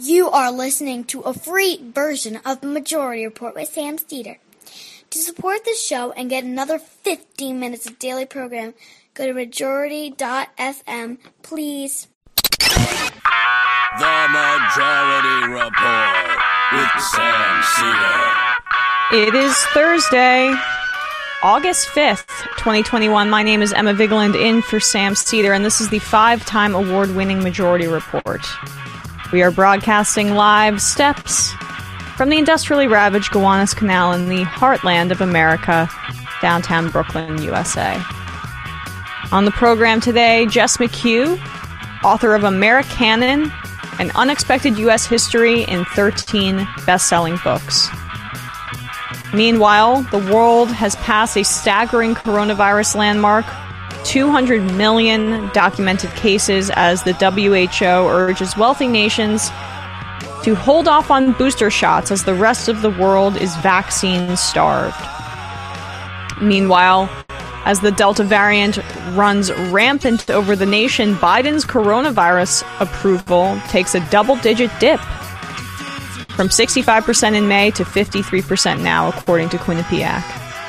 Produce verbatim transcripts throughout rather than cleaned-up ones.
You are listening to a free version of the Majority Report with Sam Steeder. To support the show and get another fifteen minutes of daily program, go to majority dot f m, please. The Majority Report with Sam Steeder. It is Thursday, August fifth, twenty twenty-one. My name is Emma Vigeland, in for Sam Steeder, and this is the five-time award-winning Majority Report. We are broadcasting live steps from the industrially ravaged Gowanus Canal in the heartland of America, downtown Brooklyn, U S A. On the program today, Jess McHugh, author of Americanon, an unexpected U S history in thirteen best-selling books. Meanwhile, the world has passed a staggering coronavirus landmark, two hundred million documented cases, as the W H O urges wealthy nations to hold off on booster shots as the rest of the world is vaccine-starved. Meanwhile, as the Delta variant runs rampant over the nation, Biden's coronavirus approval takes a double-digit dip from sixty-five percent in May to fifty-three percent now, according to Quinnipiac.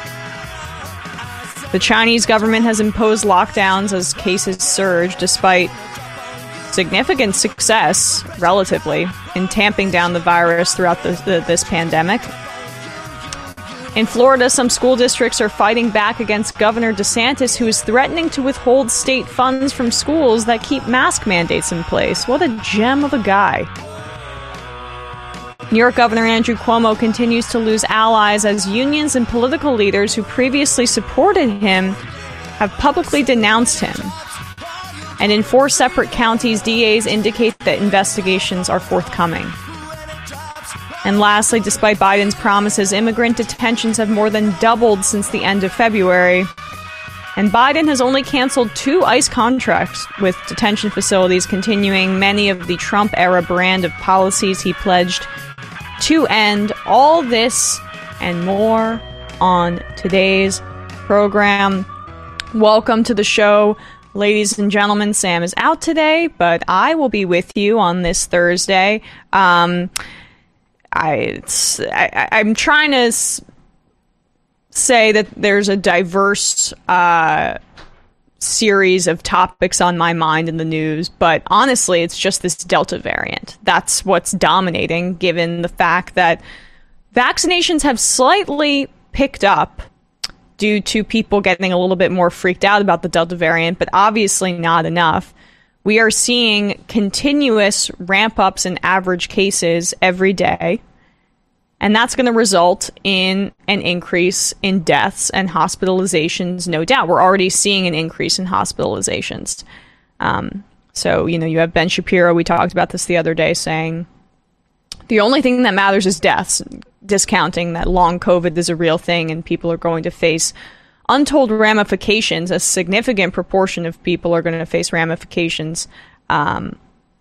The Chinese government has imposed lockdowns as cases surge, despite significant success, relatively, in tamping down the virus throughout the, the, this pandemic. In Florida, some school districts are fighting back against Governor DeSantis, who is threatening to withhold state funds from schools that keep mask mandates in place. What a gem of a guy. New York Governor Andrew Cuomo continues to lose allies as unions and political leaders who previously supported him have publicly denounced him. And in four separate counties, D As indicate that investigations are forthcoming. And lastly, despite Biden's promises, immigrant detentions have more than doubled since the end of February. And Biden has only canceled two ICE contracts with detention facilities, continuing many of the Trump-era brand of policies he pledged to end. All this and more on today's program. Welcome to the show, ladies and gentlemen. Sam is out today, but I will be with you on this Thursday. Um, I, it's, I, I'm trying to s- say that there's a diverse uh, series of topics on my mind in the news, but honestly, it's just this Delta variant. That's what's dominating, given the fact that vaccinations have slightly picked up due to people getting a little bit more freaked out about the Delta variant, but obviously not enough. We are seeing continuous ramp-ups in average cases every day, and that's going to result in an increase in deaths and hospitalizations, no doubt. We're already seeing an increase in hospitalizations. Um, so, you know, you have Ben Shapiro, we talked about this the other day, saying the only thing that matters is deaths, discounting that long COVID is a real thing and people are going to face untold ramifications. A significant proportion of people are going to face ramifications, um,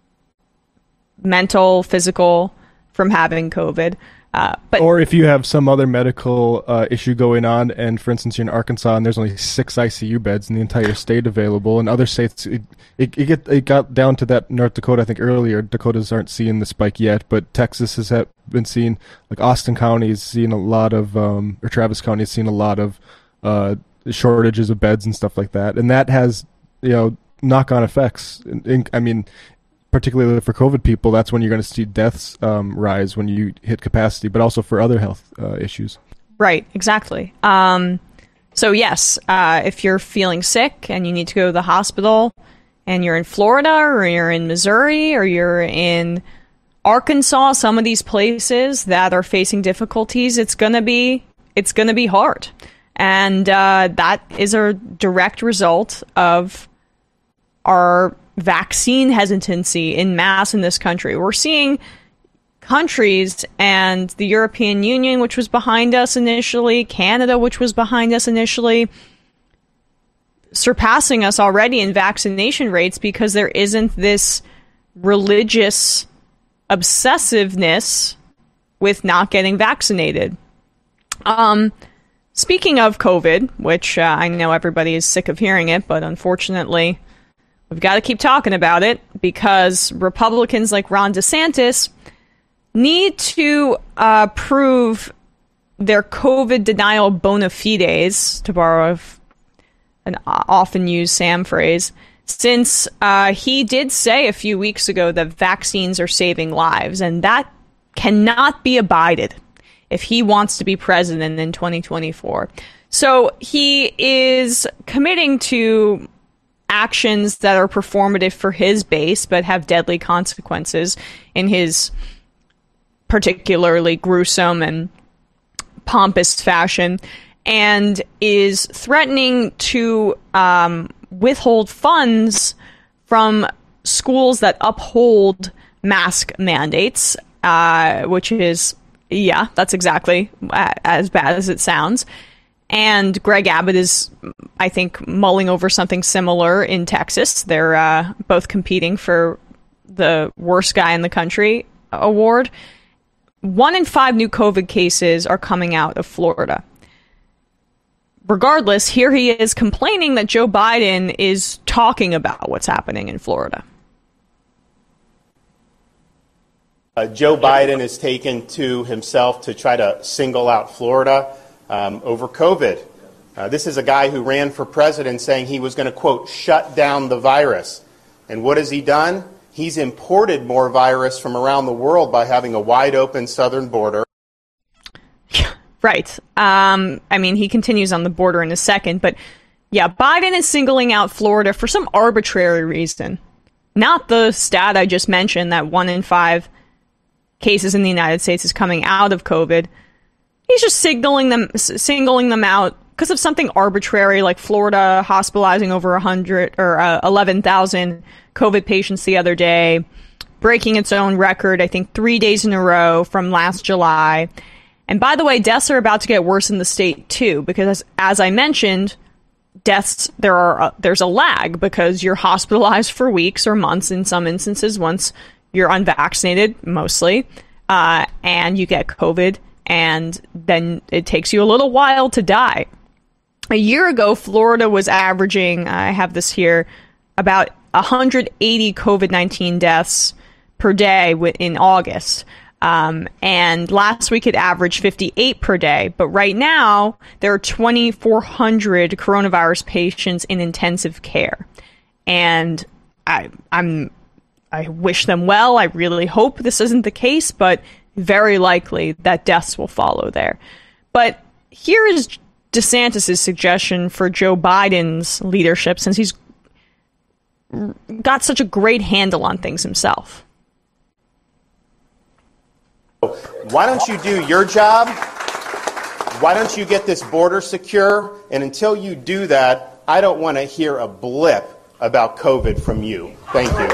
mental, physical, from having COVID. Uh, but or if you have some other medical uh, issue going on, and for instance, you're in Arkansas and there's only six I C U beds in the entire state available, and other states, it, it, it, get, it got down to that North Dakota, I think earlier, Dakotas aren't seeing the spike yet, but Texas has had, been seeing, like Austin County is seeing a lot of, um, or Travis County is seeing a lot of uh, shortages of beds and stuff like that, and that has, you know, knock-on effects. In, in, I mean, particularly for COVID people, that's when you're going to see deaths um, rise when you hit capacity, but also for other health uh, issues. Right, exactly. Um, so yes, uh, if you're feeling sick and you need to go to the hospital and you're in Florida or you're in Missouri or you're in Arkansas, some of these places that are facing difficulties, it's going to be it's going to be hard. And uh, that is a direct result of our vaccine hesitancy in mass in this country. We're seeing countries and the European Union, which was behind us initially, Canada, which was behind us initially, surpassing us already in vaccination rates because there isn't this religious obsessiveness with not getting vaccinated. Um, speaking of COVID, which uh, I know everybody is sick of hearing it, but unfortunately we've got to keep talking about it because Republicans like Ron DeSantis need to uh, prove their COVID denial bona fides, to borrow an often used Sam phrase, since uh, he did say a few weeks ago that vaccines are saving lives, and that cannot be abided if he wants to be president in twenty twenty-four. So he is committing to actions that are performative for his base, but have deadly consequences in his particularly gruesome and pompous fashion, and is threatening to um, withhold funds from schools that uphold mask mandates, uh, which is, yeah, that's exactly as bad as it sounds. And Greg Abbott is, I think, mulling over something similar in Texas. They're uh, both competing for the worst guy in the country award. One in five new COVID cases are coming out of Florida. Regardless, here he is complaining that Joe Biden is talking about what's happening in Florida. Uh, Joe Biden has taken to himself to try to single out Florida um, over COVID. Uh, this is a guy who ran for president saying he was going to, quote, shut down the virus. And what has he done? He's imported more virus from around the world by having a wide open southern border. Right. Um, I mean, he continues on the border in a second, but yeah, Biden is singling out Florida for some arbitrary reason. Not the stat I just mentioned, that one in five cases in the United States is coming out of COVID. He's just signaling them, singling them out because of something arbitrary, like Florida hospitalizing over one hundred or uh, eleven thousand COVID patients the other day, breaking its own record, I think, three days in a row from last July. And by the way, deaths are about to get worse in the state, too, because as, as I mentioned, deaths, there are uh, there's a lag because you're hospitalized for weeks or months in some instances once you're unvaccinated, mostly, uh, and you get COVID, and then it takes you a little while to die. A year ago, Florida was averaging, I have this here, about one hundred eighty COVID nineteen deaths per day in August. Um, and last week it averaged fifty-eight per day. But right now, there are twenty-four hundred coronavirus patients in intensive care. And I, I'm, I wish them well. I really hope this isn't the case, but very likely that deaths will follow there. But here is DeSantis' suggestion for Joe Biden's leadership, since he's got such a great handle on things himself. Why don't you do your job? Why don't you get this border secure? And until you do that, I don't want to hear a blip about COVID from you. Thank you.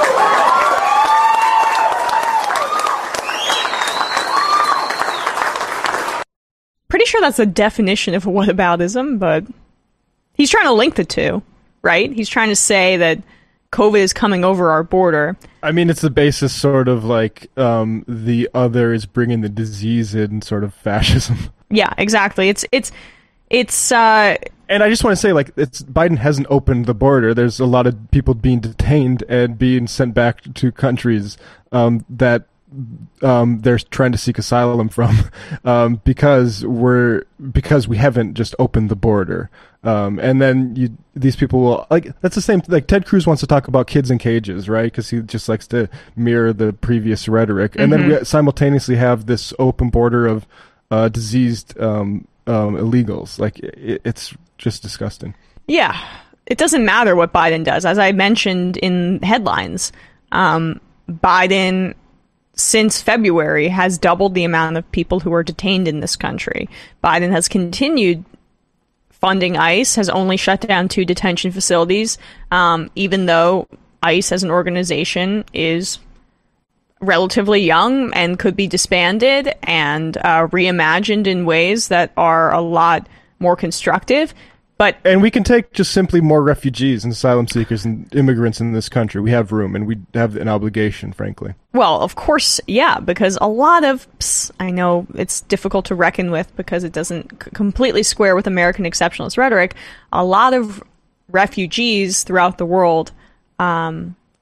Pretty sure that's the definition of whataboutism, but he's trying to link the two, right? He's trying to say that COVID is coming over our border. I mean, it's the basis, sort of like um, the other is bringing the disease in, sort of fascism. Yeah, exactly. It's it's it's. Uh, and I just want to say, like, it's Biden hasn't opened the border. There's a lot of people being detained and being sent back to countries um, that um, they're trying to seek asylum from um, because we're because we haven't just opened the border. Um, and then you, these people will, like, that's the same, like, Ted Cruz wants to talk about kids in cages, right? Because he just likes to mirror the previous rhetoric. And mm-hmm. then we simultaneously have this open border of uh, diseased um, um, illegals. Like, it, it's just disgusting. Yeah. It doesn't matter what Biden does. As I mentioned in headlines, um, Biden, since February, has doubled the amount of people who are detained in this country. Biden has continued funding ICE, has only shut down two detention facilities, um, even though ICE as an organization is relatively young and could be disbanded and uh, reimagined in ways that are a lot more constructive. But and we can take just simply more refugees and asylum seekers and immigrants in this country. We have room, and we have an obligation, frankly. Well, of course, yeah, because a lot of, I know it's difficult to reckon with because it doesn't c- completely square with American exceptionalist rhetoric. A lot of refugees throughout the world um,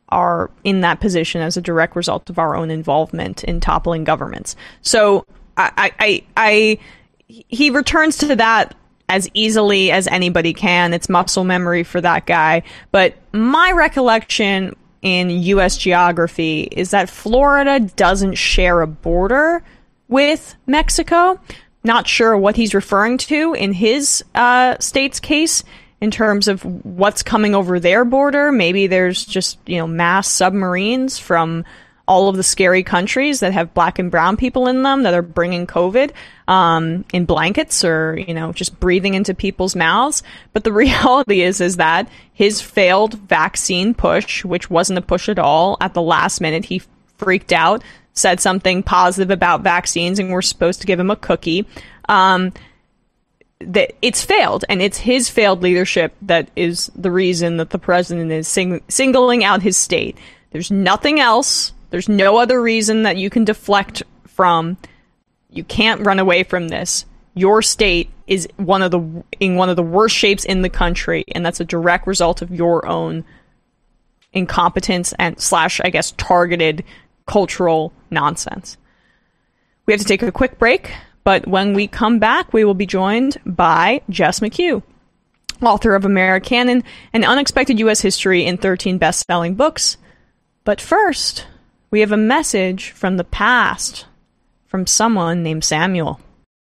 are in that position as a direct result of our own involvement in toppling governments. So I, I, I he returns to that as easily as anybody can. It's muscle memory for that guy. But my recollection in U S geography is that Florida doesn't share a border with Mexico. Not sure what he's referring to in his uh, state's case in terms of what's coming over their border. Maybe there's just, you know, mass submarines from all of the scary countries that have black and brown people in them that are bringing COVID um, in blankets or, you know, just breathing into people's mouths. But the reality is, is that his failed vaccine push, which wasn't a push at all, at the last minute, he freaked out, said something positive about vaccines, and we're supposed to give him a cookie. Um, that it's failed, and it's his failed leadership that is the reason that the president is sing- singling out his state. There's nothing else. There's no other reason that you can deflect from. You can't run away from this. Your state is one of the in one of the worst shapes in the country, and that's a direct result of your own incompetence and slash, I guess, targeted cultural nonsense. We have to take a quick break, but when we come back, we will be joined by Jess McHugh, author of Americanon, An Unexpected U S History in thirteen Best-Selling Books. But first, we have a message from the past from someone named Samuel.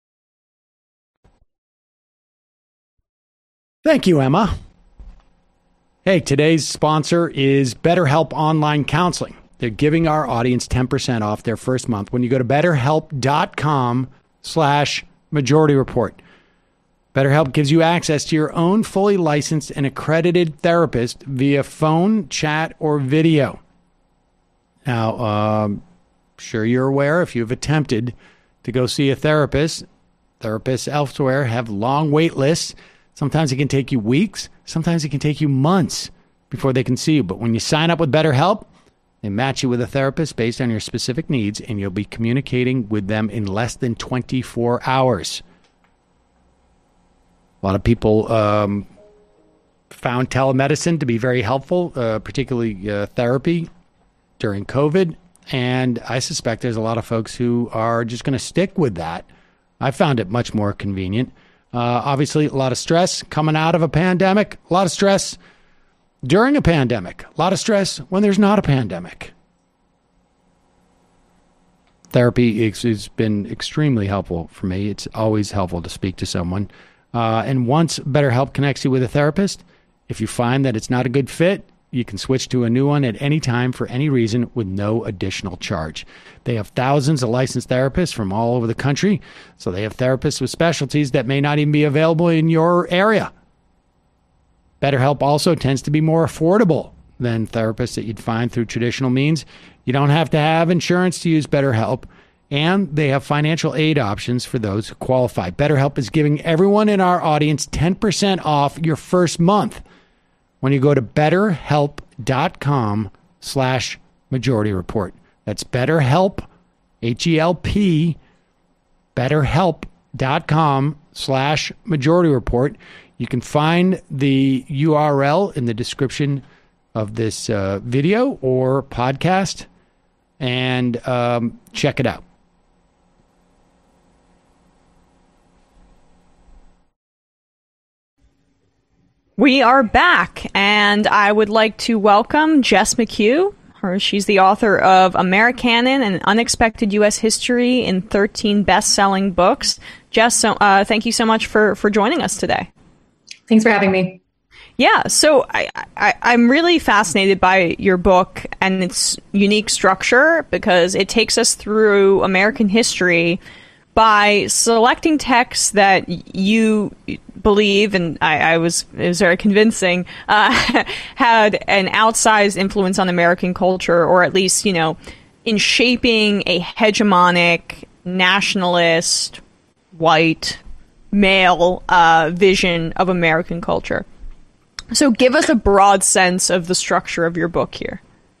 Thank you, Emma. Hey, today's sponsor is BetterHelp Online Counseling. They're giving our audience ten percent off their first month when you go to betterhelp.com slash majority report. BetterHelp gives you access to your own fully licensed and accredited therapist via phone, chat, or video. Now, um, sure you're aware if you've attempted to go see a therapist, therapists elsewhere have long wait lists. Sometimes it can take you weeks. Sometimes it can take you months before they can see you. But when you sign up with BetterHelp, they match you with a therapist based on your specific needs, and you'll be communicating with them in less than twenty-four hours. A lot of people um, found telemedicine to be very helpful, uh, particularly uh, therapy during COVID. And I suspect there's a lot of folks who are just going to stick with that. I found it much more convenient. Uh, obviously, a lot of stress coming out of a pandemic, a lot of stress during a pandemic, a lot of stress when there's not a pandemic. Therapy has been extremely helpful for me. It's always helpful to speak to someone. Uh, and once BetterHelp connects you with a therapist, if you find that it's not a good fit, you can switch to a new one at any time for any reason with no additional charge. They have thousands of licensed therapists from all over the country, so they have therapists with specialties that may not even be available in your area. BetterHelp also tends to be more affordable than therapists that you'd find through traditional means. You don't have to have insurance to use BetterHelp, and they have financial aid options for those who qualify. BetterHelp is giving everyone in our audience ten percent off your first month when you go to betterhelp.com slash majority report. That's BetterHelp, H E L P, betterhelp.com slash majority report. You can find the U R L in the description of this uh, video or podcast and um, check it out. We are back, and I would like to welcome Jess McHugh. Her, she's the author of Americanon, An Unexpected U S History in thirteen Best-Selling Books. Jess, so, uh, thank you so much for, for joining us today. Thanks for having me. Yeah, so I, I, I'm really fascinated by your book and its unique structure because it takes us through American history by selecting texts that you believe, and I, I was it was very convincing, uh, had an outsized influence on American culture, or at least, you know, in shaping a hegemonic, nationalist, white, male uh, vision of American culture. So give us a broad sense of the structure of your book here.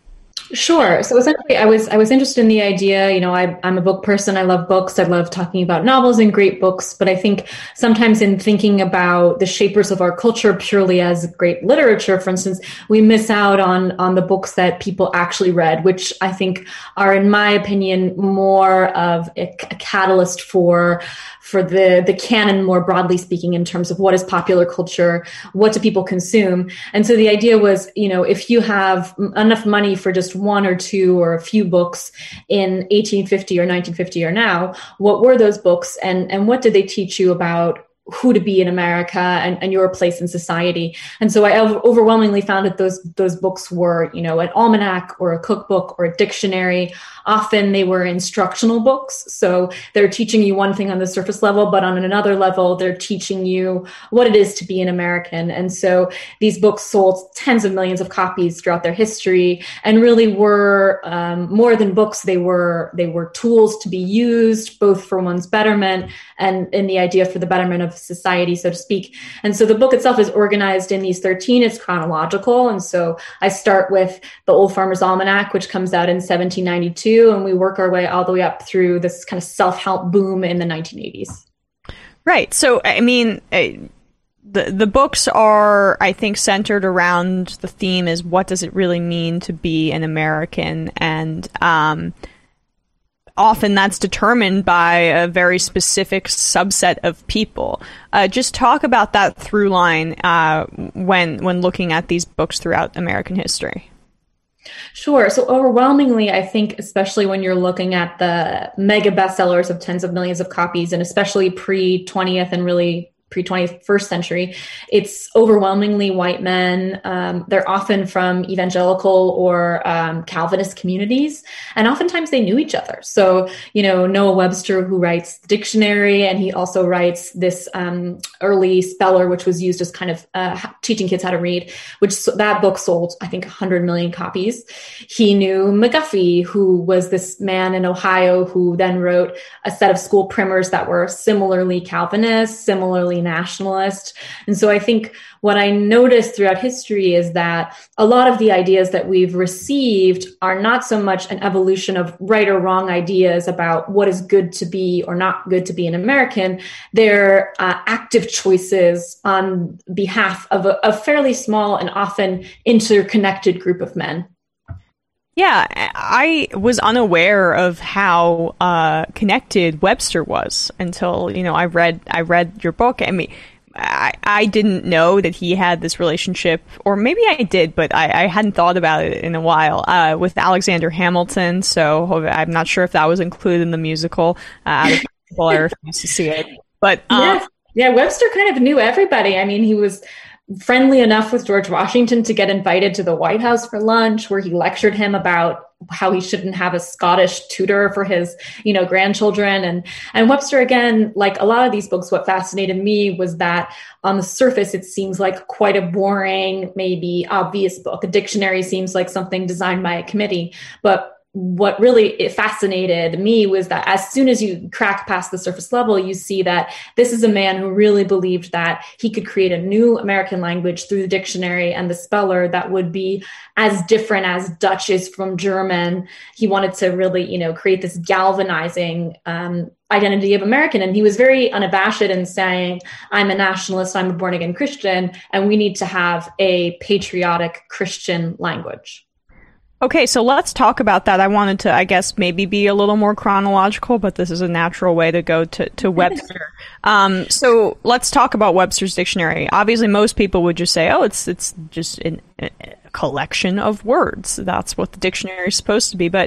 Sure. So essentially, I was I was interested in the idea. You know, I, I'm a book person. I love books. I love talking about novels and great books. But I think sometimes in thinking about the shapers of our culture purely as great literature, for instance, we miss out on on the books that people actually read, which I think are, in my opinion, more of a, a catalyst for for the the canon, more broadly speaking, in terms of what is popular culture, what do people consume. And so the idea was, you know, if you have enough money for just one or two or a few books in eighteen fifty or nineteen fifty or now, what were those books, and and what did they teach you about who to be in America and, and your place in society? And so I overwhelmingly found that those those books were, you know, an almanac or a cookbook or a dictionary. Often they were instructional books. So they're teaching you one thing on the surface level, but on another level, they're teaching you what it is to be an American. And so these books sold tens of millions of copies throughout their history and really were um, more than books. They were they were tools to be used both for one's betterment and in the idea for the betterment of society, so to speak. And so the book itself is organized in these thirteen. It's chronological. And so I start with the Old Farmer's Almanac, which comes out in seventeen ninety-two. And we work our way all the way up through this kind of self-help boom in the nineteen eighties. Right. So, I mean, the the books are, I think, centered around the theme is what does it really mean to be an American? And um, often that's determined by a very specific subset of people. Uh, just talk about that through line uh, when when looking at these books throughout American history. Sure. So overwhelmingly, I think, especially when you're looking at the mega bestsellers of tens of millions of copies, and especially pre-twentieth and really pre-twenty-first century, it's overwhelmingly white men. Um, they're often from evangelical or um, Calvinist communities, and oftentimes they knew each other. So, you know, Noah Webster, who writes the dictionary, and he also writes this um, early speller, which was used as kind of uh, teaching kids how to read, which that book sold, I think, one hundred million copies. He knew McGuffey, who was this man in Ohio who then wrote a set of school primers that were similarly Calvinist, similarly nationalist. And so I think what I noticed throughout history is that a lot of the ideas that we've received are not so much an evolution of right or wrong ideas about what is good to be or not good to be an American. They're uh, active choices on behalf of a, a fairly small and often interconnected group of men. Yeah, I was unaware of how uh, connected Webster was until, you know, I read I read your book. I mean, I, I didn't know that he had this relationship, or maybe I did, but I, I hadn't thought about it in a while, uh, with Alexander Hamilton. So I'm not sure if that was included in the musical. Uh, people I refuse to see it. But um, yeah, yeah, Webster kind of knew everybody. I mean, he was friendly enough with George Washington to get invited to the White House for lunch, where he lectured him about how he shouldn't have a Scottish tutor for his, you know, grandchildren. And, and Webster, again, like a lot of these books, what fascinated me was that on the surface, it seems like quite a boring, maybe obvious book. A dictionary seems like something designed by a committee, but what really fascinated me was that as soon as you crack past the surface level, you see that this is a man who really believed that he could create a new American language through the dictionary and the speller that would be as different as Dutch is from German. He wanted to really, you know, create this galvanizing um, identity of American. And he was very unabashed in saying, I'm a nationalist, I'm a born again Christian, and we need to have a patriotic Christian language. Okay, so let's talk about that. I wanted to, I guess, maybe be a little more chronological, but this is a natural way to go to, to Webster. Um, so let's talk about Webster's dictionary. Obviously, most people would just say, oh, it's it's just an, a collection of words. That's what the dictionary is supposed to be. But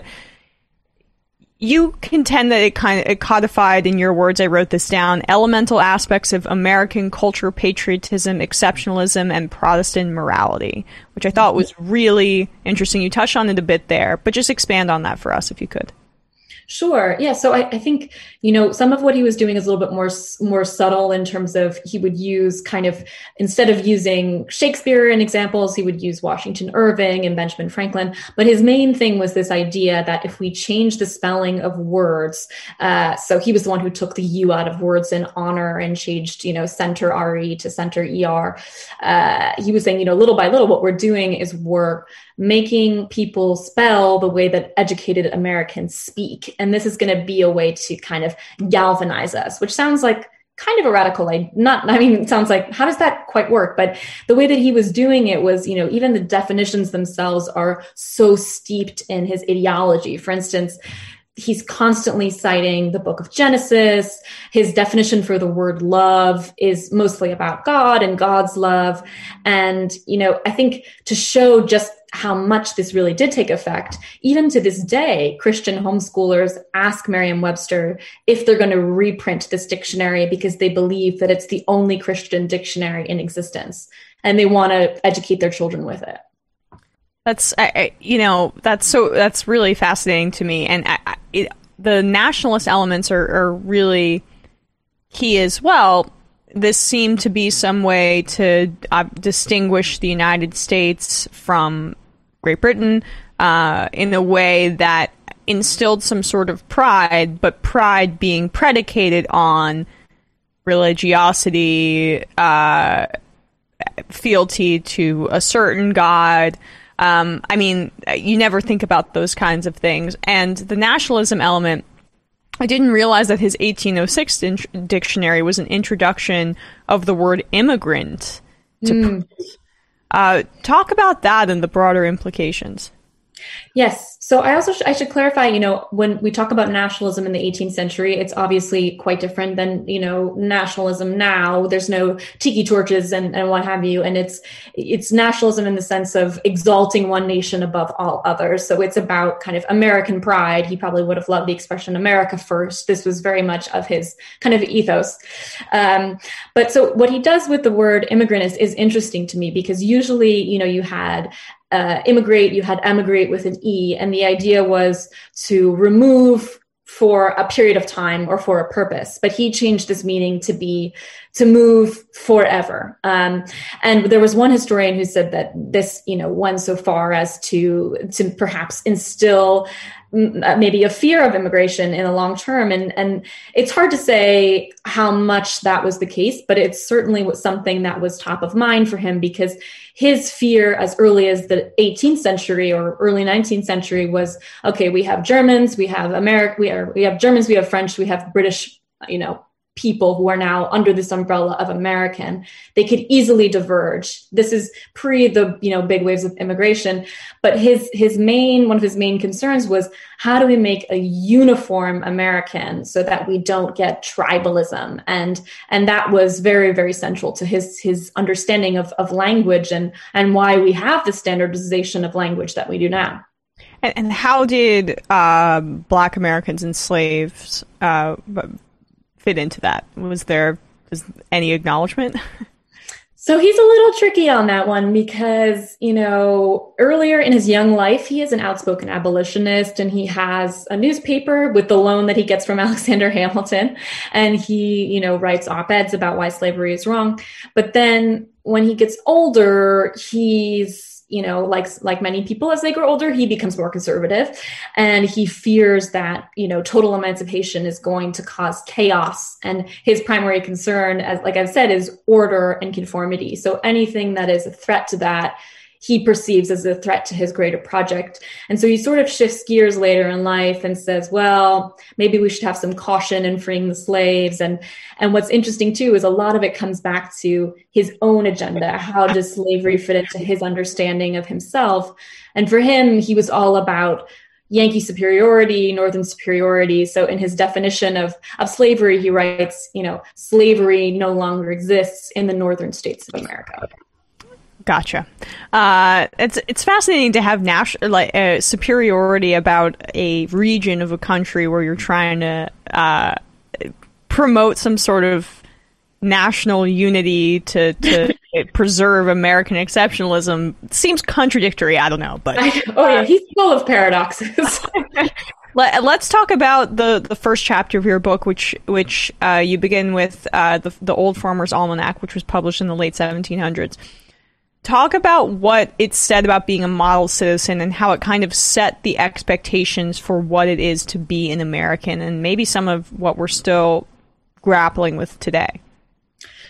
you contend that it kind of it codified, in your words, I wrote this down, elemental aspects of American culture, patriotism, exceptionalism, and Protestant morality, which I thought was really interesting. You touched on it a bit there, but just expand on that for us if you could. Sure. Yeah. So I, I think, you know, some of what he was doing is a little bit more, more subtle in terms of he would use kind of, instead of using Shakespeare in examples, he would use Washington Irving and Benjamin Franklin. But his main thing was this idea that if we change the spelling of words, uh, so he was the one who took the U out of words in honor and changed, you know, center R E to center E R. Uh, he was saying, you know, little by little, what we're doing is we're making people spell the way that educated Americans speak. And this is going to be a way to kind of galvanize us, which sounds like kind of a radical, not, I mean, it sounds like, how does that quite work? But the way that he was doing it was, you know, even the definitions themselves are so steeped in his ideology. For instance, he's constantly citing the book of Genesis. His definition for the word love is mostly about God and God's love. And, you know, I think to show just how much this really did take effect, even to this day, Christian homeschoolers ask Merriam-Webster if they're going to reprint this dictionary because they believe that it's the only Christian dictionary in existence, and they want to educate their children with it. That's, I, I, you know, that's so, that's really fascinating to me. And I, I, it, the nationalist elements are, are really key as well. This seemed to be some way to uh, distinguish the United States from Great Britain uh, in a way that instilled some sort of pride, but pride being predicated on religiosity, uh, fealty to a certain God. Um, I mean, you never think about those kinds of things. And the nationalism element, I didn't realize that his eighteen oh six din- dictionary was an introduction of the word immigrant. To Mm. uh, talk about that and the broader implications. Yes. So I also sh- I should clarify, you know, when we talk about nationalism in the eighteenth century, it's obviously quite different than, you know, nationalism now. There's no tiki torches and, and what have you. And it's it's nationalism in the sense of exalting one nation above all others. So it's about kind of American pride. He probably would have loved the expression America first. This was very much of his kind of ethos. Um, but so what he does with the word immigrant is, is interesting to me, because usually, you know, you had Uh, immigrate, you had emigrate with an E, and the idea was to remove for a period of time or for a purpose. But he changed this meaning to be to move forever. Um, and there was one historian who said that this, you know, went so far as to to perhaps instill maybe a fear of immigration in the long term. And, and it's hard to say how much that was the case, but it certainly was something that was top of mind for him, because his fear as early as the eighteenth century or early nineteenth century was, okay, we have Germans, we have America, we are, we have Germans, we have French, we have British, you know, people who are now under this umbrella of American. They could easily diverge. This is pre the, you know, big waves of immigration. But his his main one of his main concerns was, how do we make a uniform American so that we don't get tribalism? And and that was very, very central to his his understanding of, of language and and why we have the standardization of language that we do now. And, and how did uh, Black Americans and slaves uh, fit into that? Was there was any acknowledgement? So he's a little tricky on that one because, you know, earlier in his young life, he is an outspoken abolitionist, and he has a newspaper with the loan that he gets from Alexander Hamilton. And he, you know, writes op-eds about why slavery is wrong. But then when he gets older, he's, you know, like, like many people as they grow older, he becomes more conservative, and he fears that, you know, total emancipation is going to cause chaos. And his primary concern, as like I've said, is order and conformity. So anything that is a threat to that, he perceives as a threat to his greater project. And so he sort of shifts gears later in life and says, well, maybe we should have some caution in freeing the slaves. And, and what's interesting too, is a lot of it comes back to his own agenda. How does slavery fit into his understanding of himself? And for him, he was all about Yankee superiority, Northern superiority. So in his definition of, of slavery, he writes, you know, slavery no longer exists in the northern states of America. Gotcha. Uh, it's it's fascinating to have national like uh, superiority about a region of a country where you're trying to uh, promote some sort of national unity to to preserve American exceptionalism. It seems contradictory. I don't know, but I, oh yeah, he's full of paradoxes. Let, let's talk about the, the first chapter of your book, which which uh, you begin with uh, the the Old Farmer's Almanac, which was published in the late seventeen hundreds. Talk about what it said about being a model citizen and how it kind of set the expectations for what it is to be an American, and maybe some of what we're still grappling with today.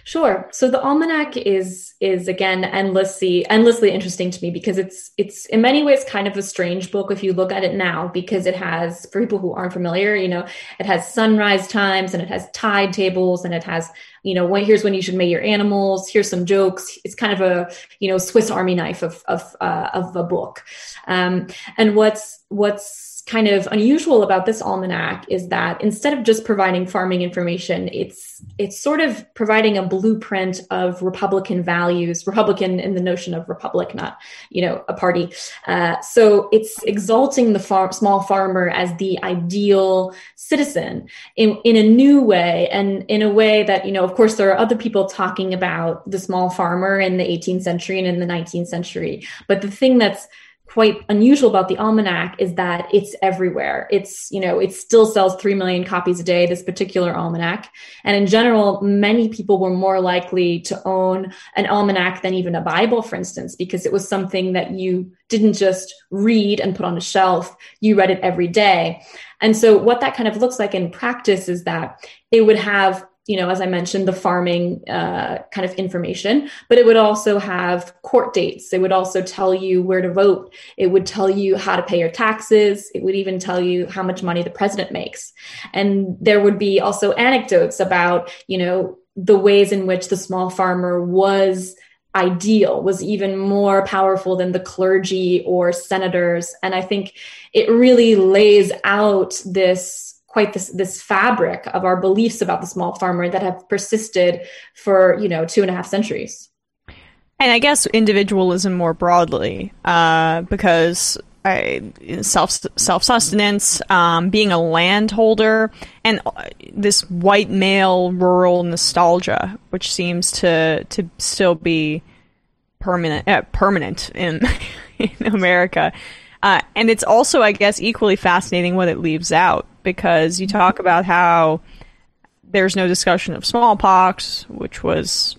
Sure. So the almanac is is again endlessly endlessly interesting to me because it's it's in many ways kind of a strange book if you look at it now, because it has, for people who aren't familiar, you know, it has sunrise times and it has tide tables and it has, you know, when, here's when you should mate your animals. Here's some jokes. It's kind of a, you know, Swiss Army knife of of uh, of a book. Um, and what's what's kind of unusual about this almanac is that instead of just providing farming information, it's it's sort of providing a blueprint of Republican values, Republican in the notion of republic, not, you know, a party. Uh, so it's exalting the far, small farmer as the ideal citizen in, in a new way, and in a way that, you know, of course, there are other people talking about the small farmer in the eighteenth century and in the nineteenth century. But the thing that's quite unusual about the almanac is that it's everywhere. It's, you know, it still sells three million copies a day, this particular almanac. And in general, many people were more likely to own an almanac than even a Bible, for instance, because it was something that you didn't just read and put on a shelf. You read it every day. And so what that kind of looks like in practice is that it would have, you know, as I mentioned, the farming uh, kind of information, but it would also have court dates. It would also tell you where to vote. It would tell you how to pay your taxes. It would even tell you how much money the president makes. And there would be also anecdotes about, you know, the ways in which the small farmer was ideal, was even more powerful than the clergy or senators. And I think it really lays out this quite this this fabric of our beliefs about the small farmer that have persisted for, you know, two and a half centuries. And I guess individualism more broadly, uh, because I, self self sustenance, um, being a landholder, and this white male rural nostalgia, which seems to to still be permanent uh, permanent in in America. Uh, and it's also, I guess, equally fascinating what it leaves out, because you talk about how there's no discussion of smallpox, which was,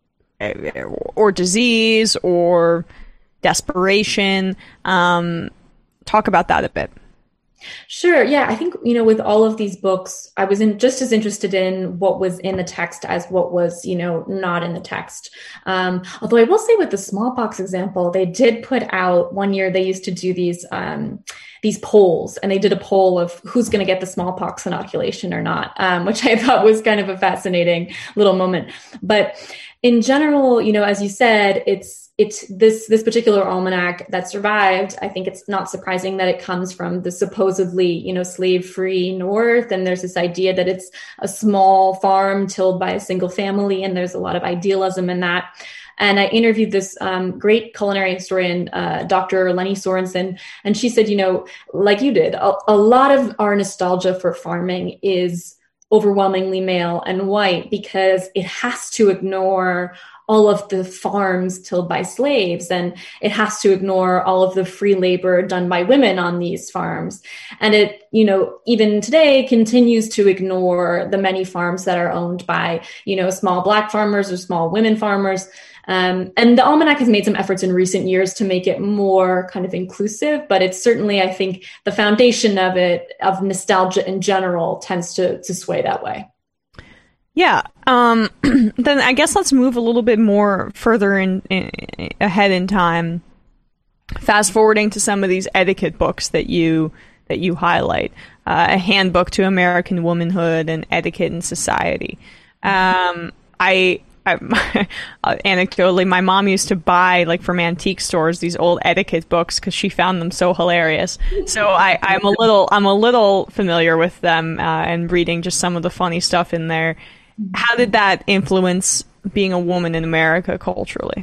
or disease, or desperation. Um, talk about that a bit. Sure. Yeah. I think, you know, with all of these books, I was in just as interested in what was in the text as what was, you know, not in the text. Um, although I will say with the smallpox example, they did put out one year, they used to do these, um, these polls, and they did a poll of who's going to get the smallpox inoculation or not, um, which I thought was kind of a fascinating little moment. But in general, you know, as you said, it's, It's this this particular almanac that survived. I think it's not surprising that it comes from the supposedly, you know, slave-free North. And there's this idea that it's a small farm tilled by a single family. And there's a lot of idealism in that. And I interviewed this um, great culinary historian, uh, Doctor Lenny Sorensen, and she said, you know, like you did, a, a lot of our nostalgia for farming is overwhelmingly male and white, because it has to ignore all of the farms tilled by slaves, and it has to ignore all of the free labor done by women on these farms. And it, you know, even today continues to ignore the many farms that are owned by, you know, small Black farmers or small women farmers. Um, and the Almanac has made some efforts in recent years to make it more kind of inclusive, but it's certainly, I think, the foundation of it, of nostalgia in general, tends to, to sway that way. Yeah. Um, then I guess let's move a little bit more further in, in ahead in time. Fast forwarding to some of these etiquette books that you that you highlight, uh, a handbook to American womanhood and etiquette in society. Um, I, I anecdotally, my mom used to buy, like, from antique stores, these old etiquette books because she found them so hilarious. So I, I'm a little I'm a little familiar with them, uh, and reading just some of the funny stuff in there. How did that influence being a woman in America culturally?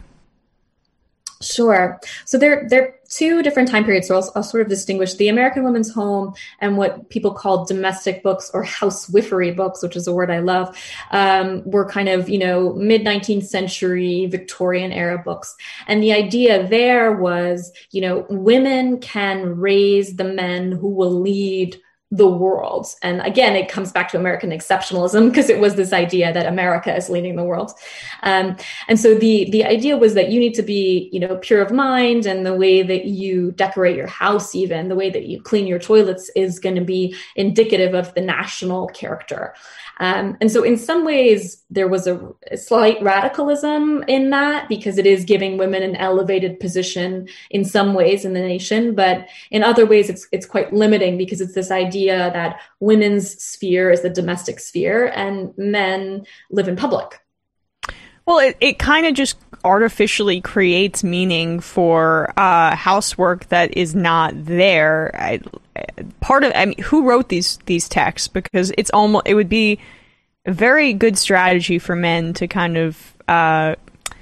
Sure. So there, there are two different time periods. So I'll, I'll sort of distinguish the American Woman's Home and what people call domestic books or housewifery books, which is a word I love, um, were kind of, you know, mid-nineteenth century Victorian era books. And the idea there was, you know, women can raise the men who will lead the world. And again, it comes back to American exceptionalism, because it was this idea that America is leading the world. Um, and so the, the idea was that you need to be, you know, pure of mind, and the way that you decorate your house, even the way that you clean your toilets, is going to be indicative of the national character. Um, and so in some ways, there was a, a slight radicalism in that, because it is giving women an elevated position in some ways in the nation. But in other ways, it's it's quite limiting, because it's this idea that women's sphere is the domestic sphere and men live in public. Well, it, it kind of just artificially creates meaning for uh, housework that is not there. I, part of, I mean, who wrote these these texts? Because it's almost, it would be a very good strategy for men to kind of uh,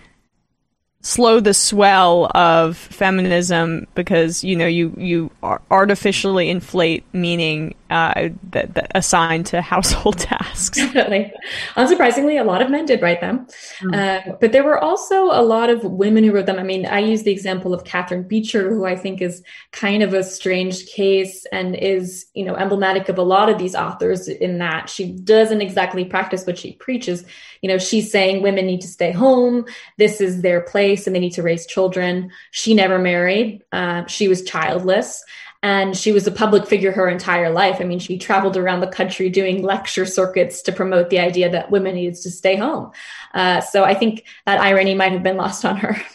slow the swell of feminism, because you know you you artificially inflate meaning uh, that, that assigned to household tasks. Definitely. Unsurprisingly, a lot of men did write them, mm. uh, but there were also a lot of women who wrote them. I mean, I use the example of Catherine Beecher, who I think is kind of a strange case and is, you know, emblematic of a lot of these authors, in that she doesn't exactly practice what she preaches. You know, she's saying women need to stay home. This is their place, and they need to raise children. She never married. Uh, she was childless. And she was a public figure her entire life. I mean, she traveled around the country doing lecture circuits to promote the idea that women needed to stay home. Uh, so I think that irony might have been lost on her.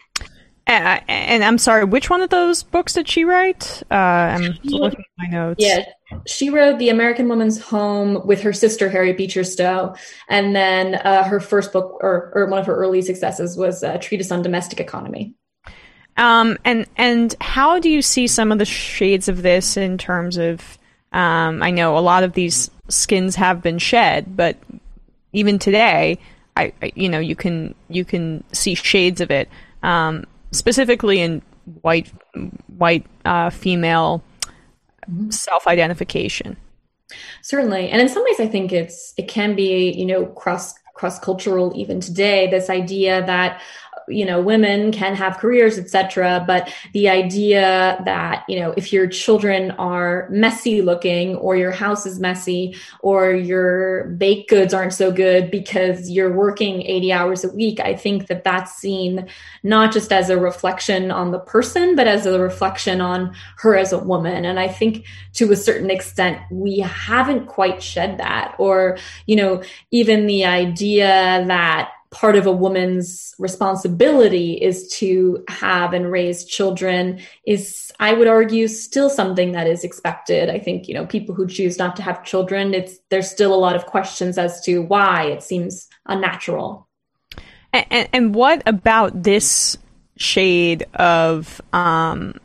And, and I'm sorry, which one of those books did she write? Uh, I'm looking at my notes. Yeah, she wrote The American Woman's Home with her sister, Harriet Beecher Stowe. And then uh, her first book, or, or one of her early successes, was a treatise on domestic economy. Um, and and how do you see some of the shades of this in terms of, um, I know a lot of these skins have been shed, but even today, I, I you know, you can you can see shades of it, um, specifically in white white uh, female mm-hmm. self-identification. Certainly, and in some ways, I think it's it can be, you know, cross cross cultural even today. This idea that, you know, women can have careers, et cetera. But the idea that, you know, if your children are messy looking, or your house is messy, or your baked goods aren't so good because you're working eighty hours a week, I think that that's seen not just as a reflection on the person, but as a reflection on her as a woman. And I think to a certain extent, we haven't quite shed that. Or, you know, even the idea that part of a woman's responsibility is to have and raise children is, I would argue, still something that is expected. I think, you know, people who choose not to have children, it's there's still a lot of questions as to why it seems unnatural. And, and what about this shade of um,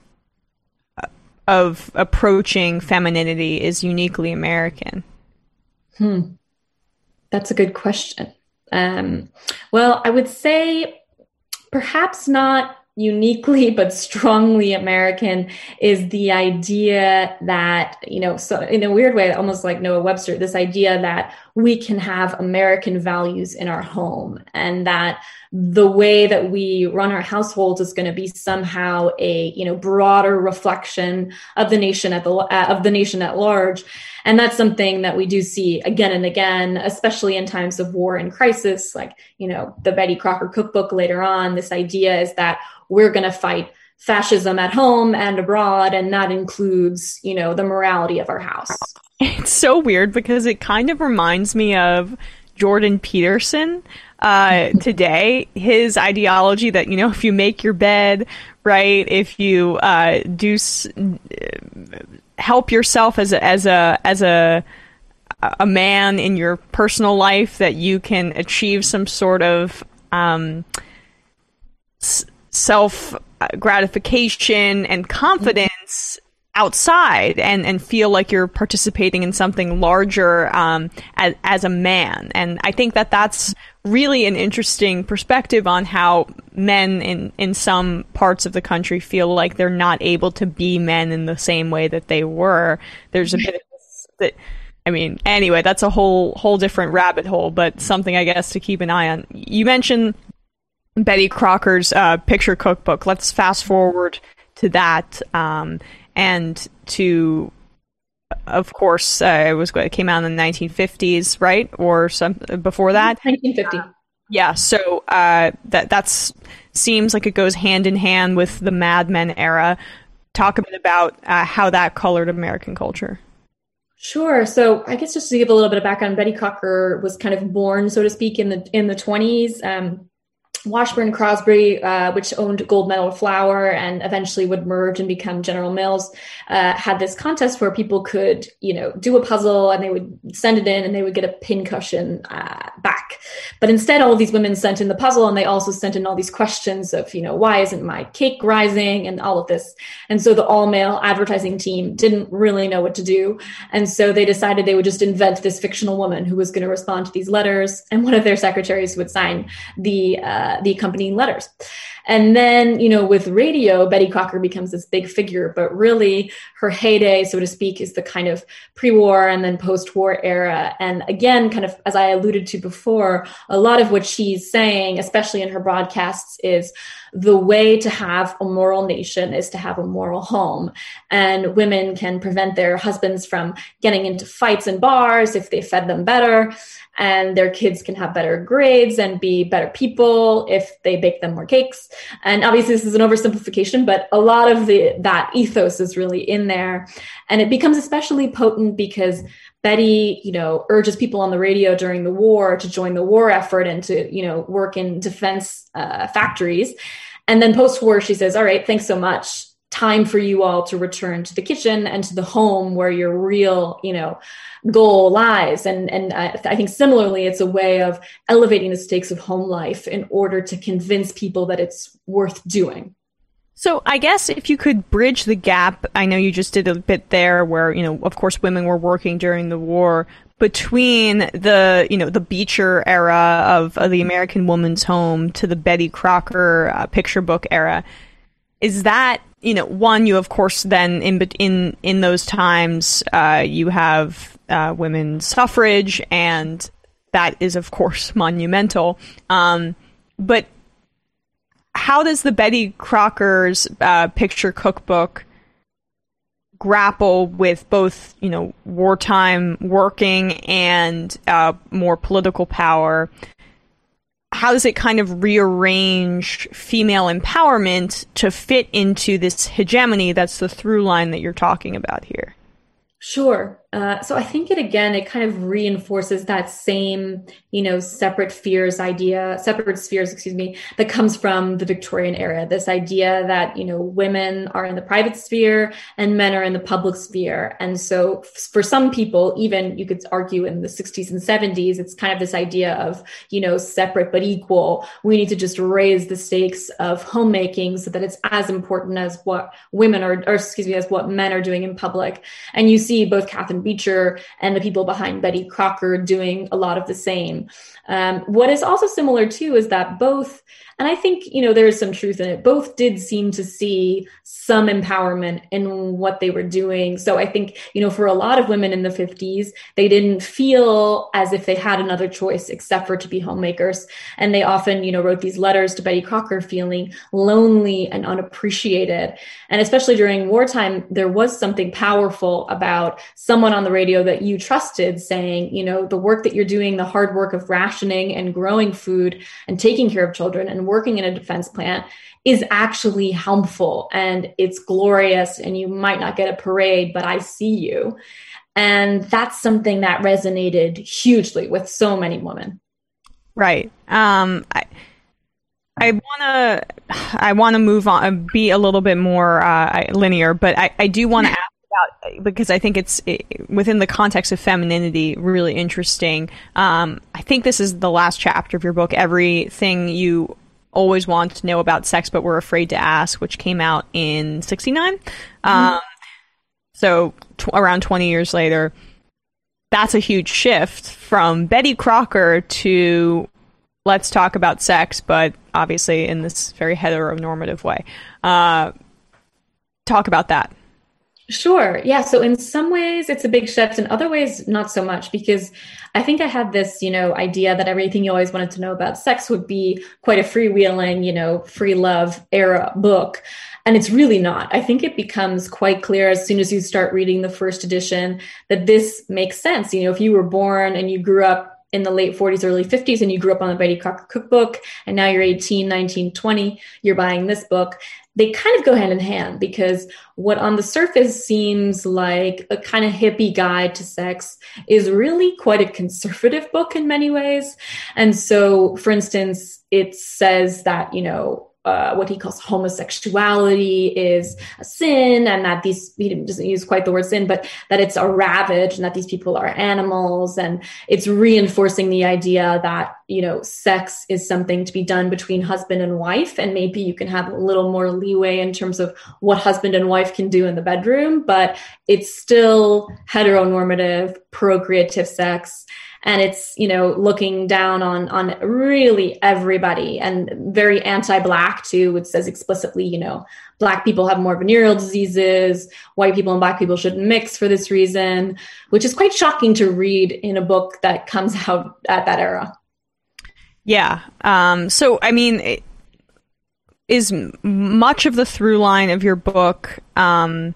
of approaching femininity is uniquely American? Hmm, that's a good question. Um, well, I would say perhaps not uniquely, but strongly American is the idea that, you know, so in a weird way, almost like Noah Webster, this idea that we can have American values in our home, and that the way that we run our households is going to be somehow a, you know, broader reflection of the nation at the, uh, of the nation at large. And that's something that we do see again and again, especially in times of war and crisis, like, you know, the Betty Crocker cookbook later on. This idea is that we're going to fight fascism at home and abroad, and that includes, you know, the morality of our house. It's so weird because it kind of reminds me of Jordan Peterson uh, today. His ideology that, you know, if you make your bed, right, if you uh, do s- help yourself as a, as a as a a man in your personal life, that you can achieve some sort of um, s- self gratification and confidence outside, and, and feel like you're participating in something larger um, as, as a man. And I think that that's really an interesting perspective on how men in, in some parts of the country feel like they're not able to be men in the same way that they were. There's a bit of this, that, I mean, anyway, that's a whole whole different rabbit hole, but something, I guess, to keep an eye on. You mentioned Betty Crocker's uh, picture cookbook. Let's fast forward to that. Um, and to of course, uh, it was it came out in the nineteen fifties, right, or some before that. nineteen fifty. Uh, yeah, so uh, that that's seems like it goes hand in hand with the Mad Men era. Talk a bit about uh, how that colored American culture. Sure. So I guess just to give a little bit of background, Betty Crocker was kind of born, so to speak, in the in the twenties. Um, Washburn Crosby, uh, which owned Gold Medal Flour and eventually would merge and become General Mills, uh, had this contest where people could, you know, do a puzzle and they would send it in and they would get a pincushion uh, back. But instead, all of these women sent in the puzzle and they also sent in all these questions of, you know, why isn't my cake rising and all of this. And so the all-male advertising team didn't really know what to do. And so they decided they would just invent this fictional woman who was going to respond to these letters. And one of their secretaries would sign the uh, the accompanying letters. And then, you know, with radio, Betty Crocker becomes this big figure, but really her heyday, so to speak, is the kind of pre-war and then post-war era. And again, kind of, as I alluded to before, a lot of what she's saying, especially in her broadcasts, is the way to have a moral nation is to have a moral home. And women can prevent their husbands from getting into fights in bars if they fed them better. And their kids can have better grades and be better people if they bake them more cakes. And obviously this is an oversimplification, but a lot of the that ethos is really in there. And it becomes especially potent because Betty, you know, urges people on the radio during the war to join the war effort and to, you know, work in defense uh, factories. And then post-war, she says, all right, thanks so much. Time for you all to return to the kitchen and to the home where your real, you know, goal lies. And, and I, I think similarly, it's a way of elevating the stakes of home life in order to convince people that it's worth doing. So I guess if you could bridge the gap, I know you just did a bit there where, you know, of course, women were working during the war, between the, you know, the Beecher era of, of the American Woman's Home to the Betty Crocker uh, picture book era. Is that, you know, one, you of course then in in in those times uh, you have uh, women's suffrage, and that is of course monumental. Um, but how does the Betty Crocker's uh, picture cookbook grapple with both, you know, wartime working and uh, more political power? How does it kind of rearrange female empowerment to fit into this hegemony that's the through line that you're talking about here? Sure. Uh, so I think it, again, it kind of reinforces that same, you know, separate spheres idea, separate spheres, excuse me, that comes from the Victorian era. This idea that, you know, women are in the private sphere and men are in the public sphere. And so for some people, even you could argue in the sixties and seventies, it's kind of this idea of, you know, separate but equal. We need to just raise the stakes of homemaking so that it's as important as what women are, or excuse me, as what men are doing in public. And you see both Catherine Beecher and the people behind Betty Crocker doing a lot of the same. Um, what is also similar too is that both, and I think, you know, there is some truth in it, both did seem to see some empowerment in what they were doing. So I think, you know, for a lot of women in the fifties, they didn't feel as if they had another choice except for to be homemakers. And they often, you know, wrote these letters to Betty Crocker feeling lonely and unappreciated. And especially during wartime, there was something powerful about someone on the radio that you trusted saying, you know, the work that you're doing, the hard work of rationing and growing food and taking care of children and working in a defense plant is actually helpful and it's glorious and you might not get a parade, but I see you. And that's something that resonated hugely with so many women. Right. Um, I, I want to I want to move on, be a little bit more uh, linear, but I, I do want to ask about, because I think it's it, within the context of femininity, really interesting. Um, I think this is the last chapter of your book, Everything You Always Want to Know About Sex But Were Afraid to Ask, which came out in sixty-nine. Mm-hmm. Um, so t- around twenty years later. That's a huge shift from Betty Crocker to let's talk about sex, but obviously in this very heteronormative way. Uh, talk about that. Sure. Yeah. So in some ways it's a big shift, in other ways not so much, because I think I had this, you know, idea that everything you always wanted to know about sex would be quite a freewheeling, you know, free love era book. And it's really not. I think it becomes quite clear as soon as you start reading the first edition that this makes sense. You know, if you were born and you grew up in the late forties, early fifties, and you grew up on the Betty Crocker cookbook, and now you're eighteen, nineteen, twenty, you're buying this book, they kind of go hand in hand, because what on the surface seems like a kind of hippie guide to sex is really quite a conservative book in many ways. And so, for instance, it says that, you know, Uh, what he calls homosexuality is a sin, and that these, he doesn't use quite the word sin, but that it's a ravage and that these people are animals. And it's reinforcing the idea that, you know, sex is something to be done between husband and wife. And maybe you can have a little more leeway in terms of what husband and wife can do in the bedroom, but it's still heteronormative, procreative sex. And it's, you know, looking down on, on really everybody, and very anti-Black too. It says explicitly, you know, Black people have more venereal diseases, white people and Black people shouldn't mix for this reason, which is quite shocking to read in a book that comes out at that era. Yeah. Um, so, I mean, it, is much of the through line of your book, um,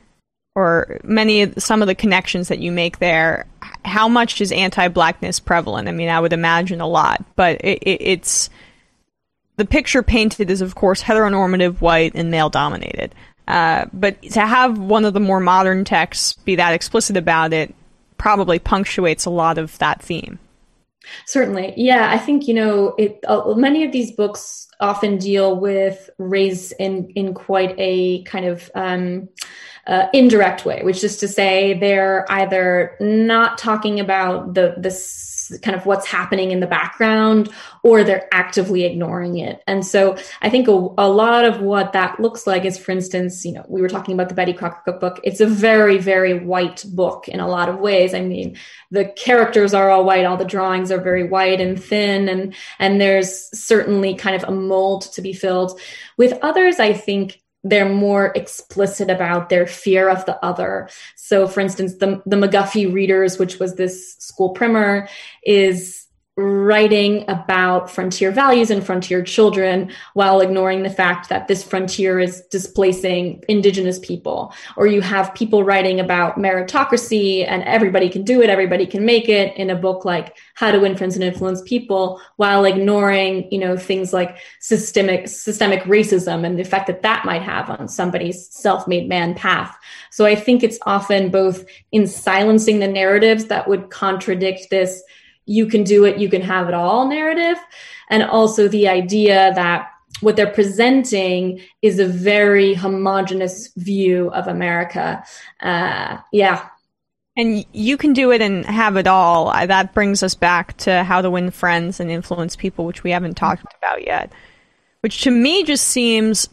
or many, some of the connections that you make there, how much is anti-Blackness prevalent? I mean, I would imagine a lot, but it, it, it's, the picture painted is, of course, heteronormative, white, and male-dominated. Uh, but to have one of the more modern texts be that explicit about it probably punctuates a lot of that theme. Certainly. Yeah, I think, you know, it, uh, many of these books often deal with race in, in quite a kind of um, uh, indirect way, which is to say they're either not talking about the this kind of what's happening in the background, or they're actively ignoring it. And so I think a, a lot of what that looks like is, for instance, you know, we were talking about the Betty Crocker cookbook. It's a very, very white book in a lot of ways. I mean, the characters are all white. All the drawings are very white and thin. And, and there's certainly kind of a mold to be filled. With others, I think they're more explicit about their fear of the other. So, for instance, the, the McGuffey Readers, which was this school primer, is writing about frontier values and frontier children while ignoring the fact that this frontier is displacing indigenous people. Or you have people writing about meritocracy and everybody can do it, everybody can make it, in a book like How to Win Friends and Influence People, while ignoring, you know, things like systemic systemic racism and the effect that that might have on somebody's self-made man path. So I think it's often both in silencing the narratives that would contradict this you can do it, you can have it all narrative, and also the idea that what they're presenting is a very homogenous view of America. Uh, yeah. And you can do it and have it all. That brings us back to How to Win Friends and Influence People, which we haven't talked about yet, which to me just seems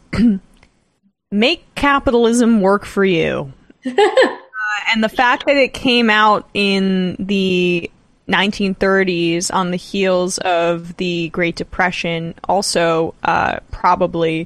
make capitalism work for you. uh, and the fact that it came out in the nineteen thirties on the heels of the Great Depression also uh, probably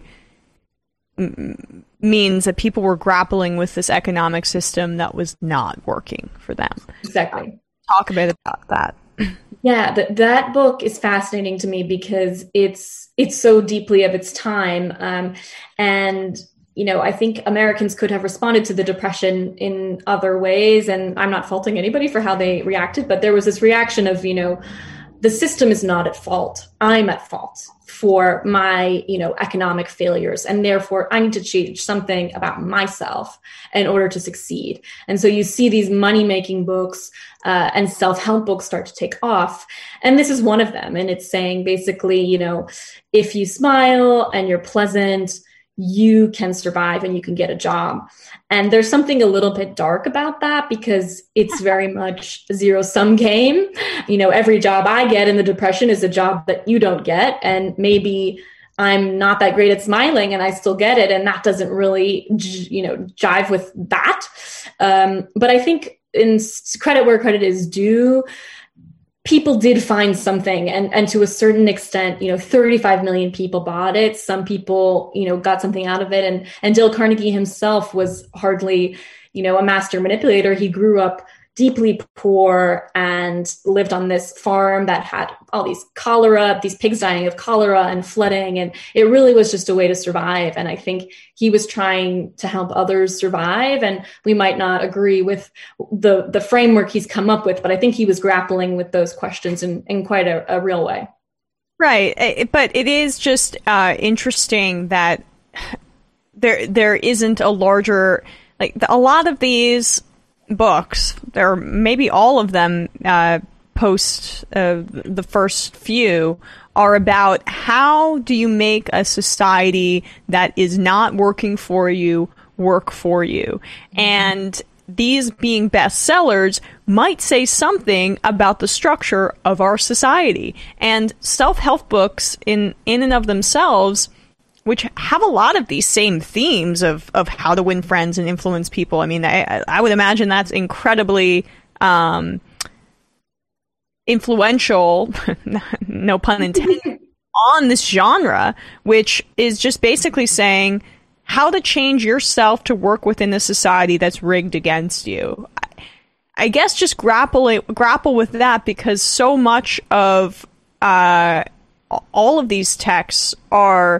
m- means that people were grappling with this economic system that was not working for them. Exactly. Talk a bit about that. Yeah, th- that book is fascinating to me because it's it's so deeply of its time, um, and you know, I think Americans could have responded to the Depression in other ways, and I'm not faulting anybody for how they reacted, but there was this reaction of, you know, the system is not at fault. I'm at fault for my, you know, economic failures, and therefore I need to change something about myself in order to succeed. And so you see these money-making books uh, and self-help books start to take off, and this is one of them. And it's saying basically, you know, if you smile and you're pleasant, you can survive and you can get a job. And there's something a little bit dark about that because it's very much a zero-sum game. You know, every job I get in the Depression is a job that you don't get. And maybe I'm not that great at smiling and I still get it. And that doesn't really, you know, jive with that. Um, but I think in credit where credit is due, people did find something, and, and to a certain extent, you know, thirty-five million people bought it. Some people, you know, got something out of it. And, and Dale Carnegie himself was hardly, you know, a master manipulator. He grew up deeply poor and lived on this farm that had all these cholera, these pigs dying of cholera and flooding. And it really was just a way to survive. And I think he was trying to help others survive. And we might not agree with the, the framework he's come up with, but I think he was grappling with those questions in, in quite a, a real way. Right. But it is just uh, interesting that there there isn't a larger, like a lot of these books, there maybe all of them uh, post uh, the first few, are about how do you make a society that is not working for you work for you. Mm-hmm. And these being bestsellers might say something about the structure of our society. And self-help books in, in and of themselves, which have a lot of these same themes of, of how to win friends and influence people. I mean, I, I would imagine that's incredibly um, influential, no pun intended, on this genre, which is just basically saying how to change yourself to work within a society that's rigged against you. I guess just grapple grapple with that, because so much of uh, all of these texts are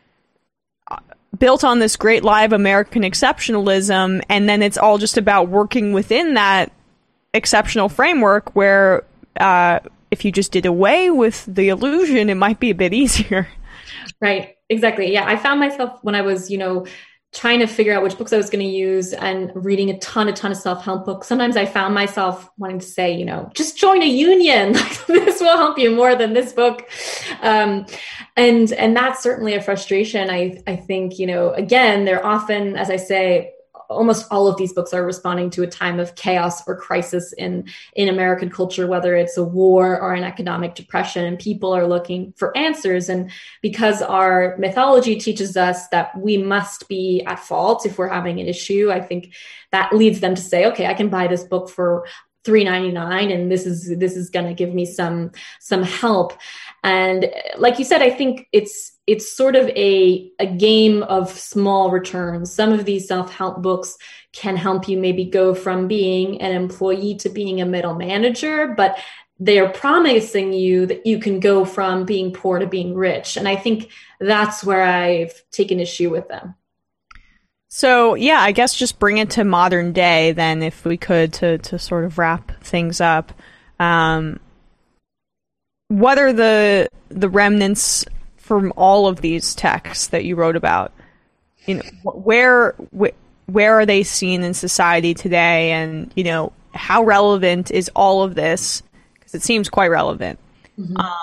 built on this great lie of American exceptionalism, and then it's all just about working within that exceptional framework where uh, if you just did away with the illusion, it might be a bit easier. Right. Exactly. Yeah. I found myself when I was, you know, trying to figure out which books I was going to use and reading a ton, a ton of self-help books. Sometimes I found myself wanting to say, you know, just join a union. This will help you more than this book. Um, and, and that's certainly a frustration. I, I think, you know, again, they're often, as I say, almost all of these books are responding to a time of chaos or crisis in, in American culture, whether it's a war or an economic depression, and people are looking for answers. And because our mythology teaches us that we must be at fault if we're having an issue, I think that leads them to say, okay, I can buy this book for three ninety-nine, and this is this is going to give me some some help. And like you said, I think it's it's sort of a a game of small returns. Some of these self-help books can help you maybe go from being an employee to being a middle manager, but they are promising you that you can go from being poor to being rich. And I think that's where I've taken issue with them. So, yeah, I guess just bring it to modern day then, if we could, to, to sort of wrap things up. Um, what are the the remnants from all of these texts that you wrote about? You know, where wh- where are they seen in society today? And, you know, how relevant is all of this? Because it seems quite relevant. Mm-hmm. Um,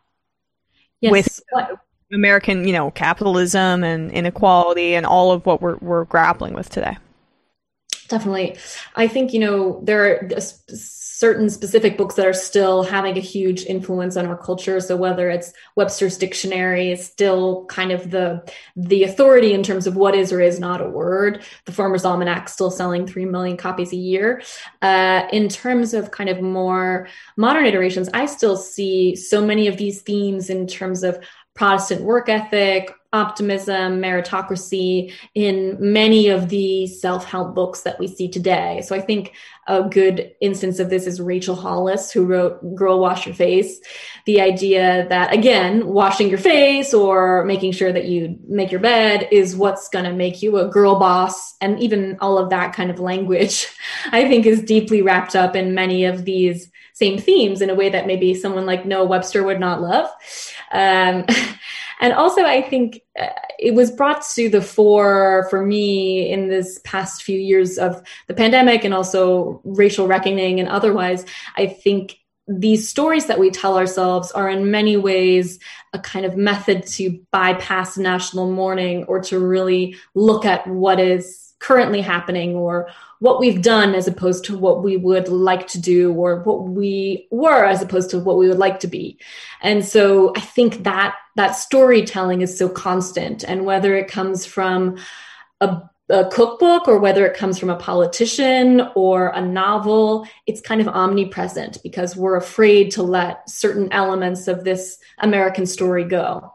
yes. With American, you know, capitalism and inequality and all of what we're we're grappling with today. Definitely. I think, you know, there are certain specific books that are still having a huge influence on our culture. So whether it's Webster's Dictionary is still kind of the the authority in terms of what is or is not a word. The Farmer's Almanac still selling three million copies a year. Uh, in terms of kind of more modern iterations, I still see so many of these themes in terms of Protestant work ethic, optimism, meritocracy in many of the self-help books that we see today. So I think a good instance of this is Rachel Hollis, who wrote Girl, Wash Your Face. The idea that, again, washing your face or making sure that you make your bed is what's going to make you a girl boss. And even all of that kind of language, I think, is deeply wrapped up in many of these same themes in a way that maybe someone like Noah Webster would not love. Um, and also, I think uh, it was brought to the fore for me in this past few years of the pandemic and also racial reckoning and otherwise. I think these stories that we tell ourselves are in many ways a kind of method to bypass national mourning or to really look at what is currently happening or what we've done as opposed to what we would like to do or what we were as opposed to what we would like to be. And so I think that that storytelling is so constant, and whether it comes from a, a cookbook or whether it comes from a politician or a novel, it's kind of omnipresent because we're afraid to let certain elements of this American story go.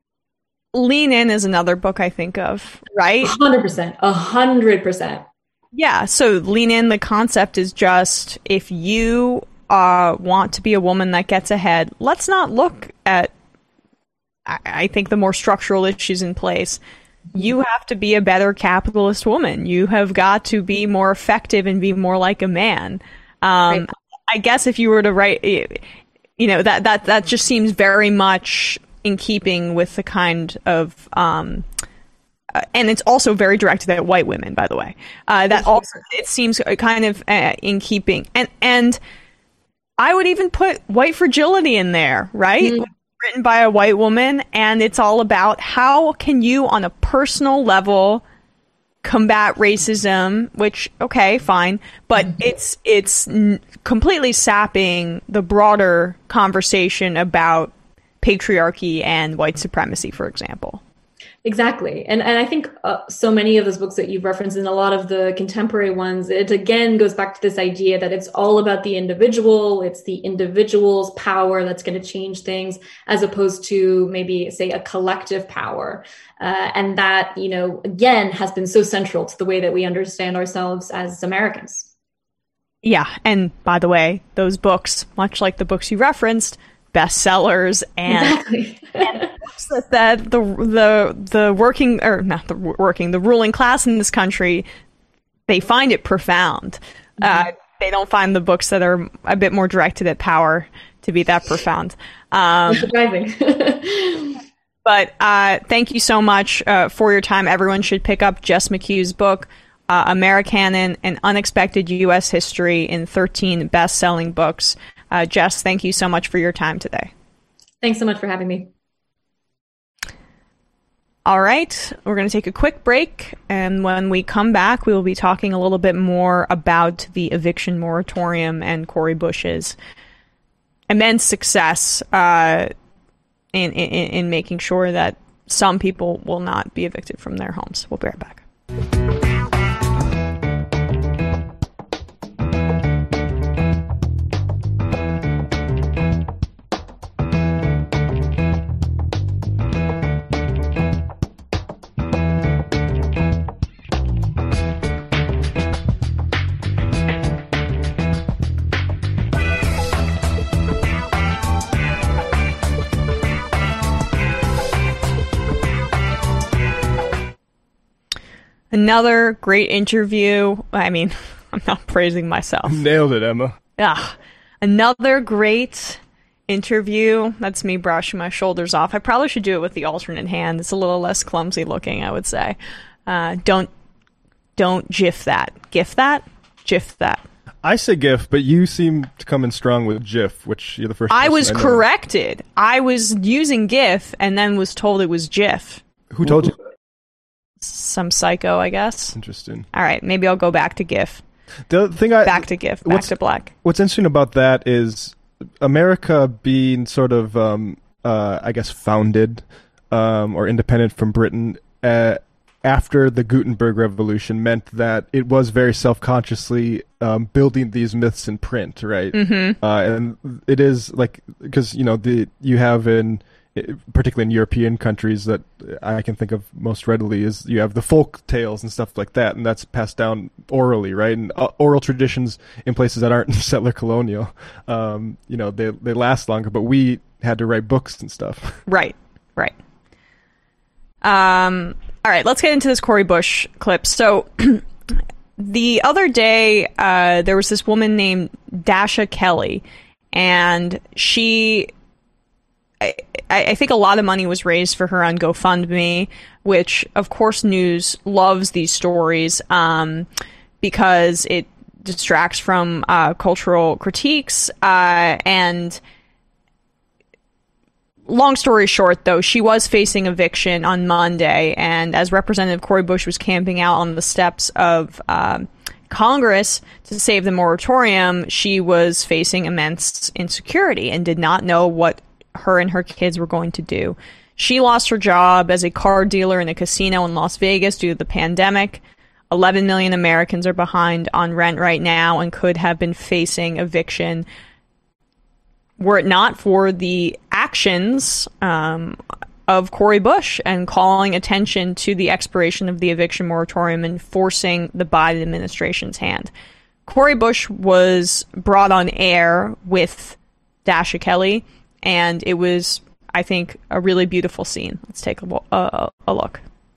Lean In is another book I think of, right? A hundred percent, a hundred percent. Yeah, so lean in. The concept is just, if you uh, want to be a woman that gets ahead, let's not look at, I, I think, the more structural issues in place. You have to be a better capitalist woman. You have got to be more effective and be more like a man. Um, right. I guess if you were to write, you know, that, that, that just seems very much in keeping with the kind of... Um, Uh, and it's also very directed at white women, by the way. Uh, that also, it seems kind of uh, in keeping. And and I would even put White Fragility in there, right? Mm. Written by a white woman, and it's all about how can you, on a personal level, combat racism, which, okay, fine, but mm-hmm. it's it's n- completely sapping the broader conversation about patriarchy and white supremacy, for example. Exactly. And and I think uh, so many of those books that you've referenced, and a lot of the contemporary ones, it again goes back to this idea that it's all about the individual. It's the individual's power that's going to change things, as opposed to maybe, say, a collective power. Uh, and that, you know, again, has been so central to the way that we understand ourselves as Americans. Yeah. And by the way, those books, much like the books you referenced, bestsellers, and, exactly. and books that, that the the the working or not the working the ruling class in this country, they find it profound. Mm-hmm. Uh, they don't find the books that are a bit more directed at power to be that profound. Um, surprising. But uh, thank you so much uh, for your time. Everyone should pick up Jess McHugh's book, uh, Americanon: An Unexpected U S History, in thirteen best-selling books. Uh, Jess, thank you so much for your time today. Thanks so much for having me. All right, we're going to take a quick break, and when we come back, we will be talking a little bit more about the eviction moratorium and Cori Bush's immense success uh, in, in, in making sure that some people will not be evicted from their homes. We'll be right back. Another great interview. I mean, I'm not praising myself. Nailed it, Emma. Yeah. Another great interview. That's me brushing my shoulders off. I probably should do it with the alternate hand. It's a little less clumsy looking, I would say. Uh, don't, don't GIF that. GIF that? GIF that. I say GIF, but you seem to come in strong with GIF, which you're the first I was I corrected. I was using GIF and then was told it was GIF. Who told you? Some psycho, I guess. Interesting. All right, maybe I'll go back to GIF. The thing I back to GIF. Back to black. What's interesting about that is America being sort of, um, uh, I guess, founded um, or independent from Britain uh, after the Gutenberg Revolution meant that it was very self-consciously um, building these myths in print, right? Mm-hmm. Uh, and it is like because you know the you have in. particularly in European countries that I can think of most readily, is you have the folk tales and stuff like that, and that's passed down orally, right? And uh, oral traditions in places that aren't settler colonial, um, you know, they they last longer, but we had to write books and stuff. Right, right. Um, all right, let's get into this Cori Bush clip. So the other day, uh, there was this woman named Dasha Kelly, and she... I, I think a lot of money was raised for her on GoFundMe, which, of course, news loves these stories um, because it distracts from uh, cultural critiques. Uh, and long story short, though, she was facing eviction on Monday. And as Representative Cori Bush was camping out on the steps of um, Congress to save the moratorium, she was facing immense insecurity and did not know what her and her kids were going to do. She lost her job as a card dealer in a casino in Las Vegas due to the pandemic. eleven million Americans are behind on rent right now and could have been facing eviction were it not for the actions um, of Cori Bush and calling attention to the expiration of the eviction moratorium and forcing the Biden administration's hand. Cori Bush was brought on air with Dasha Kelly, and it was, I think, a really beautiful scene. Let's take a, a, a look.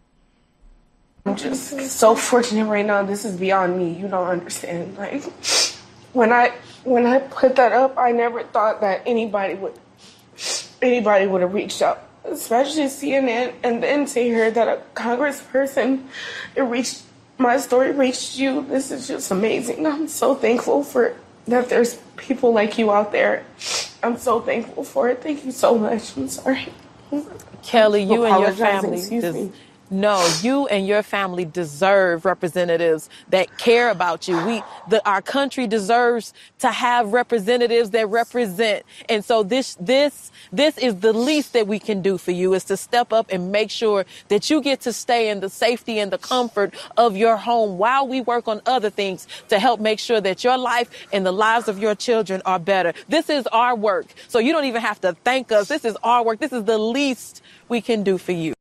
I'm just so fortunate right now. This is beyond me. You don't understand. Like, when I when I put that up, I never thought that anybody would anybody would have reached out, especially C N N, and then to hear that a congressperson, it reached my story reached you. This is just amazing. I'm so thankful for that. There's people like you out there. I'm so thankful for it. Thank you so much. I'm sorry, Kelly. You and your Apologizing. family. Excuse Des- me. No, you and your family deserve representatives that care about you. We, the, our country deserves to have representatives that represent. And so this, this, this is the least that we can do for you, is to step up and make sure that you get to stay in the safety and the comfort of your home while we work on other things to help make sure that your life and the lives of your children are better. This is our work. So you don't even have to thank us. This is our work. This is the least we can do for you.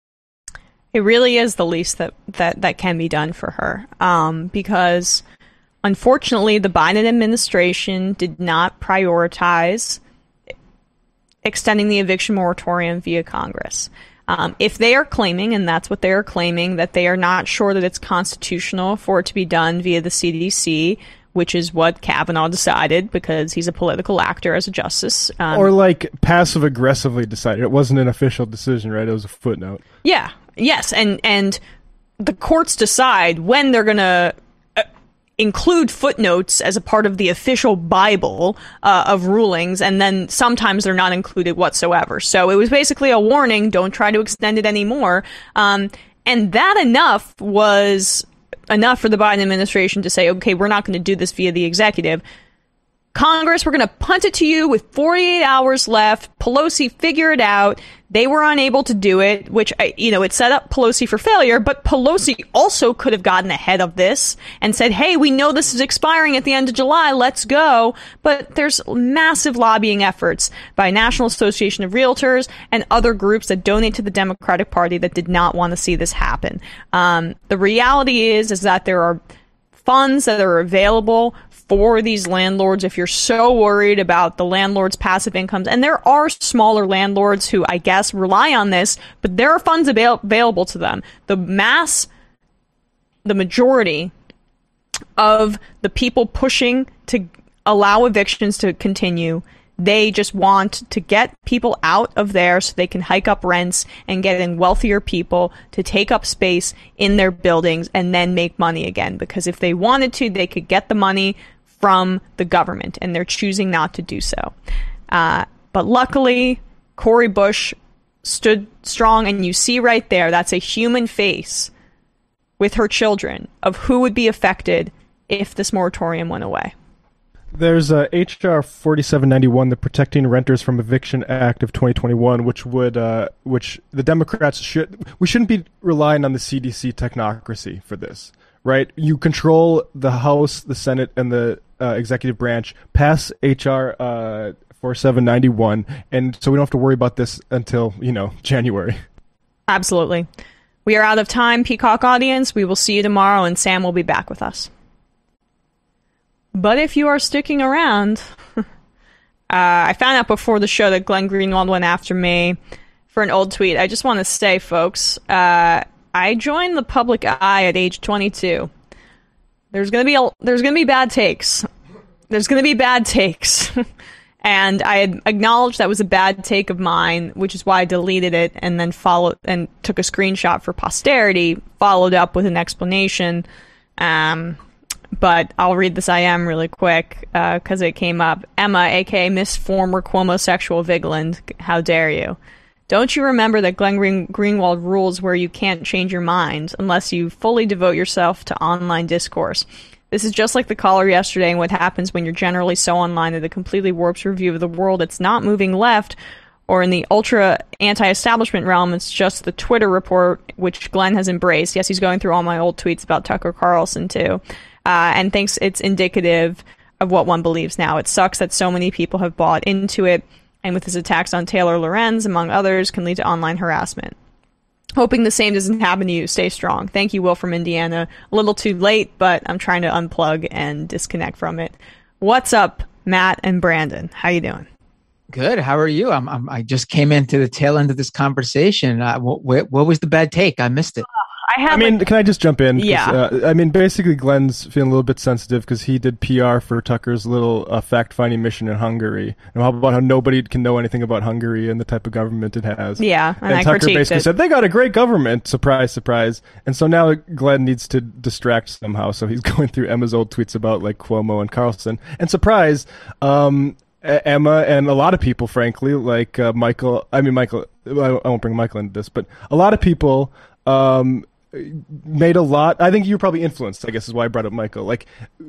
It really is the least that, that, that can be done for her, um, because unfortunately the Biden administration did not prioritize extending the eviction moratorium via Congress. Um, if they are claiming, and that's what they are claiming, that they are not sure that it's constitutional for it to be done via the C D C, which is what Kavanaugh decided because he's a political actor as a justice. Um, or like passive aggressively decided. It wasn't an official decision, right? It was a footnote. Yeah. Yes, and and the courts decide when they're going to uh, include footnotes as a part of the official Bible uh, of rulings, and then sometimes they're not included whatsoever. So it was basically a warning, don't try to extend it anymore. Um, and that enough was enough for the Biden administration to say, okay, we're not going to do this via the executive. Congress, we're going to punt it to you with forty-eight hours left. Pelosi, figure it out. They were unable to do it, which, you know, it set up Pelosi for failure, but Pelosi also could have gotten ahead of this and said, hey, we know this is expiring at the end of July, let's go. But there's massive lobbying efforts by National Association of Realtors and other groups that donate to the Democratic Party that did not want to see this happen. Um, the reality is, is that there are funds that are available for these landlords if you're so worried about the landlords' passive incomes. And there are smaller landlords who, I guess, rely on this, but there are funds avail- available to them. The mass, the majority of the people pushing to allow evictions to continue, they just want to get people out of there so they can hike up rents and get in wealthier people to take up space in their buildings and then make money again. Because if they wanted to, they could get the money from the government, and they're choosing not to do so. Uh, but luckily, Cori Bush stood strong, and you see right there, that's a human face with her children of who would be affected if this moratorium went away. There's uh, H R forty-seven ninety-one, the Protecting Renters from Eviction Act of twenty twenty-one, which would, uh, which the Democrats should, we shouldn't be relying on the C D C technocracy for this, right? You control the House, the Senate, and the uh, executive branch. Pass H R uh, forty-seven ninety-one, and so we don't have to worry about this until, you know, January. Absolutely. We are out of time, Peacock audience. We will see you tomorrow, and Sam will be back with us. But if you are sticking around, uh, I found out before the show that Glenn Greenwald went after me for an old tweet. I just want to say, folks, uh, I joined the public eye at age twenty-two. There's gonna be a, there's gonna be bad takes. There's gonna be bad takes, and I had acknowledged that was a bad take of mine, which is why I deleted it and then followed and took a screenshot for posterity. Followed up with an explanation. Um. But I'll read this I M really quick because uh, it came up. Emma, a k a. Miss Former Cuomo-sexual Vigeland, how dare you? Don't you remember that Glenn Green- Greenwald rules where you can't change your mind unless you fully devote yourself to online discourse? This is just like the caller yesterday and what happens when you're generally so online that it completely warps your view of the world. It's not moving left or in the ultra anti-establishment realm. It's just the Twitter report, which Glenn has embraced. Yes, he's going through all my old tweets about Tucker Carlson, too. Uh, and thinks it's indicative of what one believes now. It sucks that so many people have bought into it. and with his attacks on Taylor Lorenz, among others, can lead to online harassment. Hoping the same doesn't happen to you. Stay strong. Thank you, Will from Indiana. A little too late, but I'm trying to unplug and disconnect from it. What's up, Matt and Brandon? How you doing? Good. How are you? I'm, I'm, I just came into the tail end of this conversation. Uh, what, what, what was the bad take? I missed it. I, have I mean, like, can I just jump in? Yeah. Uh, I mean, basically, Glenn's feeling a little bit sensitive because he did P R for Tucker's little uh, fact-finding mission in Hungary. And how about how nobody can know anything about Hungary and the type of government it has? Yeah, and, and I Tucker basically it. said, they got a great government. Surprise, surprise. And so now Glenn needs to distract somehow. So he's going through Emma's old tweets about, like, Cuomo and Carlson. And surprise, um... Emma and a lot of people, frankly, like uh, Michael, I mean, Michael, I won't bring Michael into this, but a lot of people um, made a lot. I think you were probably influenced, I guess is why I brought up Michael. Like,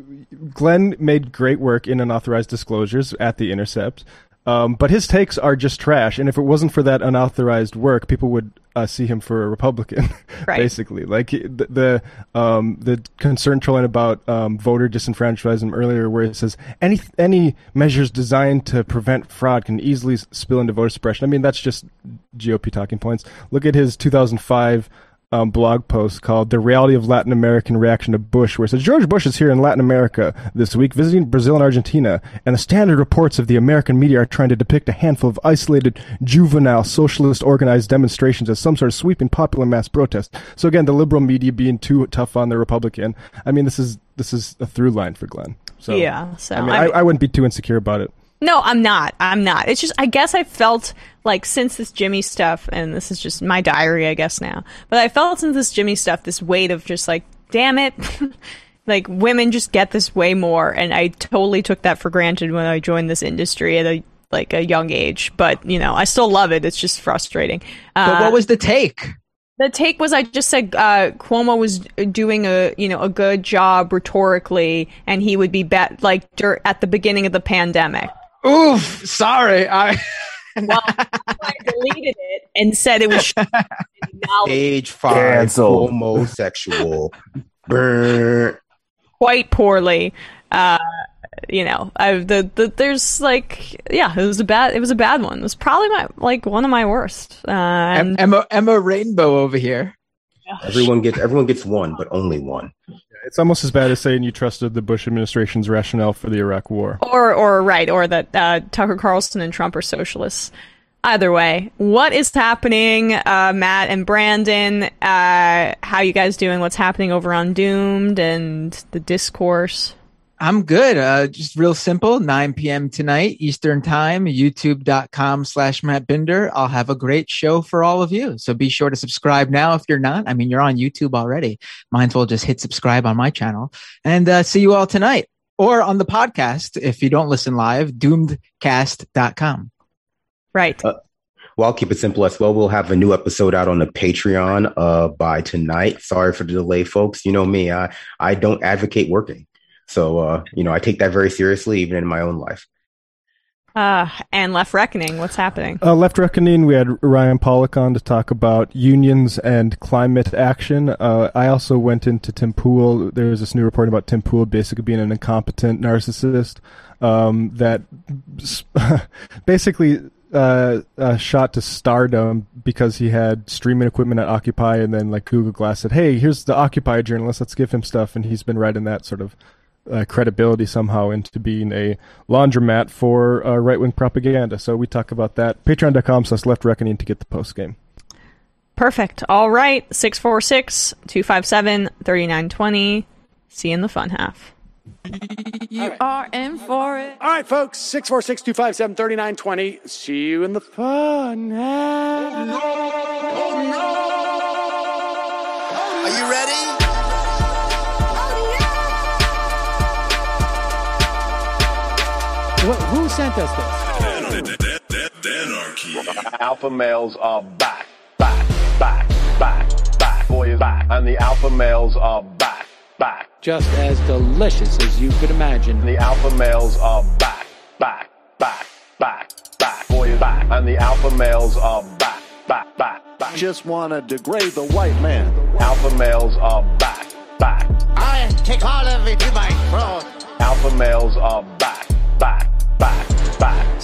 Glenn made great work in unauthorized disclosures at The Intercept, um, but his takes are just trash. And if it wasn't for that unauthorized work, people would uh, see him for a Republican, right. basically. Like the the, um, the concern trolling about um, voter disenfranchisement earlier, where it says any any measures designed to prevent fraud can easily spill into voter suppression. I mean, that's just G O P talking points. Look at his two thousand five Um, blog post called "The Reality of Latin American Reaction to Bush," where it says George Bush is here in Latin America this week visiting Brazil and Argentina, and the standard reports of the American media are trying to depict a handful of isolated juvenile socialist organized demonstrations as some sort of sweeping popular mass protest. So again, the liberal media being too tough on the Republican. I mean, this is this is a through line for Glenn. So yeah, so I mean, I, I, I wouldn't be too insecure about it. No, I'm not. I'm not. It's just, I guess I felt like since this Jimmy stuff, and this is just my diary, I guess now, but I felt since this Jimmy stuff, this weight of just like, damn it, like women just get this way more. And I totally took that for granted when I joined this industry at a, like a young age, but you know, I still love it. It's just frustrating. Uh, but what was the take? The take was, I just said uh, Cuomo was doing a you know a good job rhetorically, and he would be bet like dur- at the beginning of the pandemic. Oof, sorry. I well, I deleted it and said it was age five Cancel. homosexual. Brr. quite poorly. Uh, you know, I, the, the there's like yeah, it was a bad it was a bad one. It was probably my like one of my worst. Uh, and, Emma Emma Rainbow over here. Everyone gets everyone gets one, but only one. It's almost as bad as saying you trusted the Bush administration's rationale for the Iraq War. Or, or right, or that uh, Tucker Carlson and Trump are socialists. Either way, what is happening, uh, Matt and Brandon? Uh, how you guys doing? What's happening over on Doomed and the discourse? I'm good. Uh, just real simple. nine p.m. tonight, Eastern Time, youtube.com slash Matt Binder. I'll have a great show for all of you. So be sure to subscribe now if you're not. I mean, you're on YouTube already. Might as well just hit subscribe on my channel. And uh, see you all tonight. Or on the podcast, if you don't listen live, doomed cast dot com. Right. Uh, well, I'll keep it simple as well. We'll have a new episode out on the Patreon uh, by tonight. Sorry for the delay, folks. You know me. I, I don't advocate working. So, uh, you know, I take that very seriously, even in my own life. Uh, and Left Reckoning, what's happening? Uh, Left Reckoning, we had Ryan Pollock on to talk about unions and climate action. Uh, I also went into Tim Pool. There's this new report about Tim Pool basically being an incompetent narcissist um, that basically uh, uh, shot to stardom because he had streaming equipment at Occupy, and then like Google Glass said, hey, here's the Occupy journalist, let's give him stuff. And he's been riding that sort of Uh, credibility somehow into being a laundromat for uh, right-wing propaganda. So we talk about that. Patreon.com slash Left Reckoning to get the post game. Perfect. All right. six four six, two five seven, three nine two zero. See you in the fun half. You right. are in for it. All right, folks. six four six, two five seven, three nine two zero. See you in the fun half. Oh, no. Oh, no. Are you ready? What, who sent us this? Alpha males are back, back, back, back, back. Boy is back. And the alpha males are back, back. Just as delicious as you could imagine. The alpha males are back, back, back, back, back. Boy is back. And the alpha males are back, back, back, back. Just want to degrade the white man. Alpha males are back, back. I take all of it to my throat. Alpha males are back, back, back, back.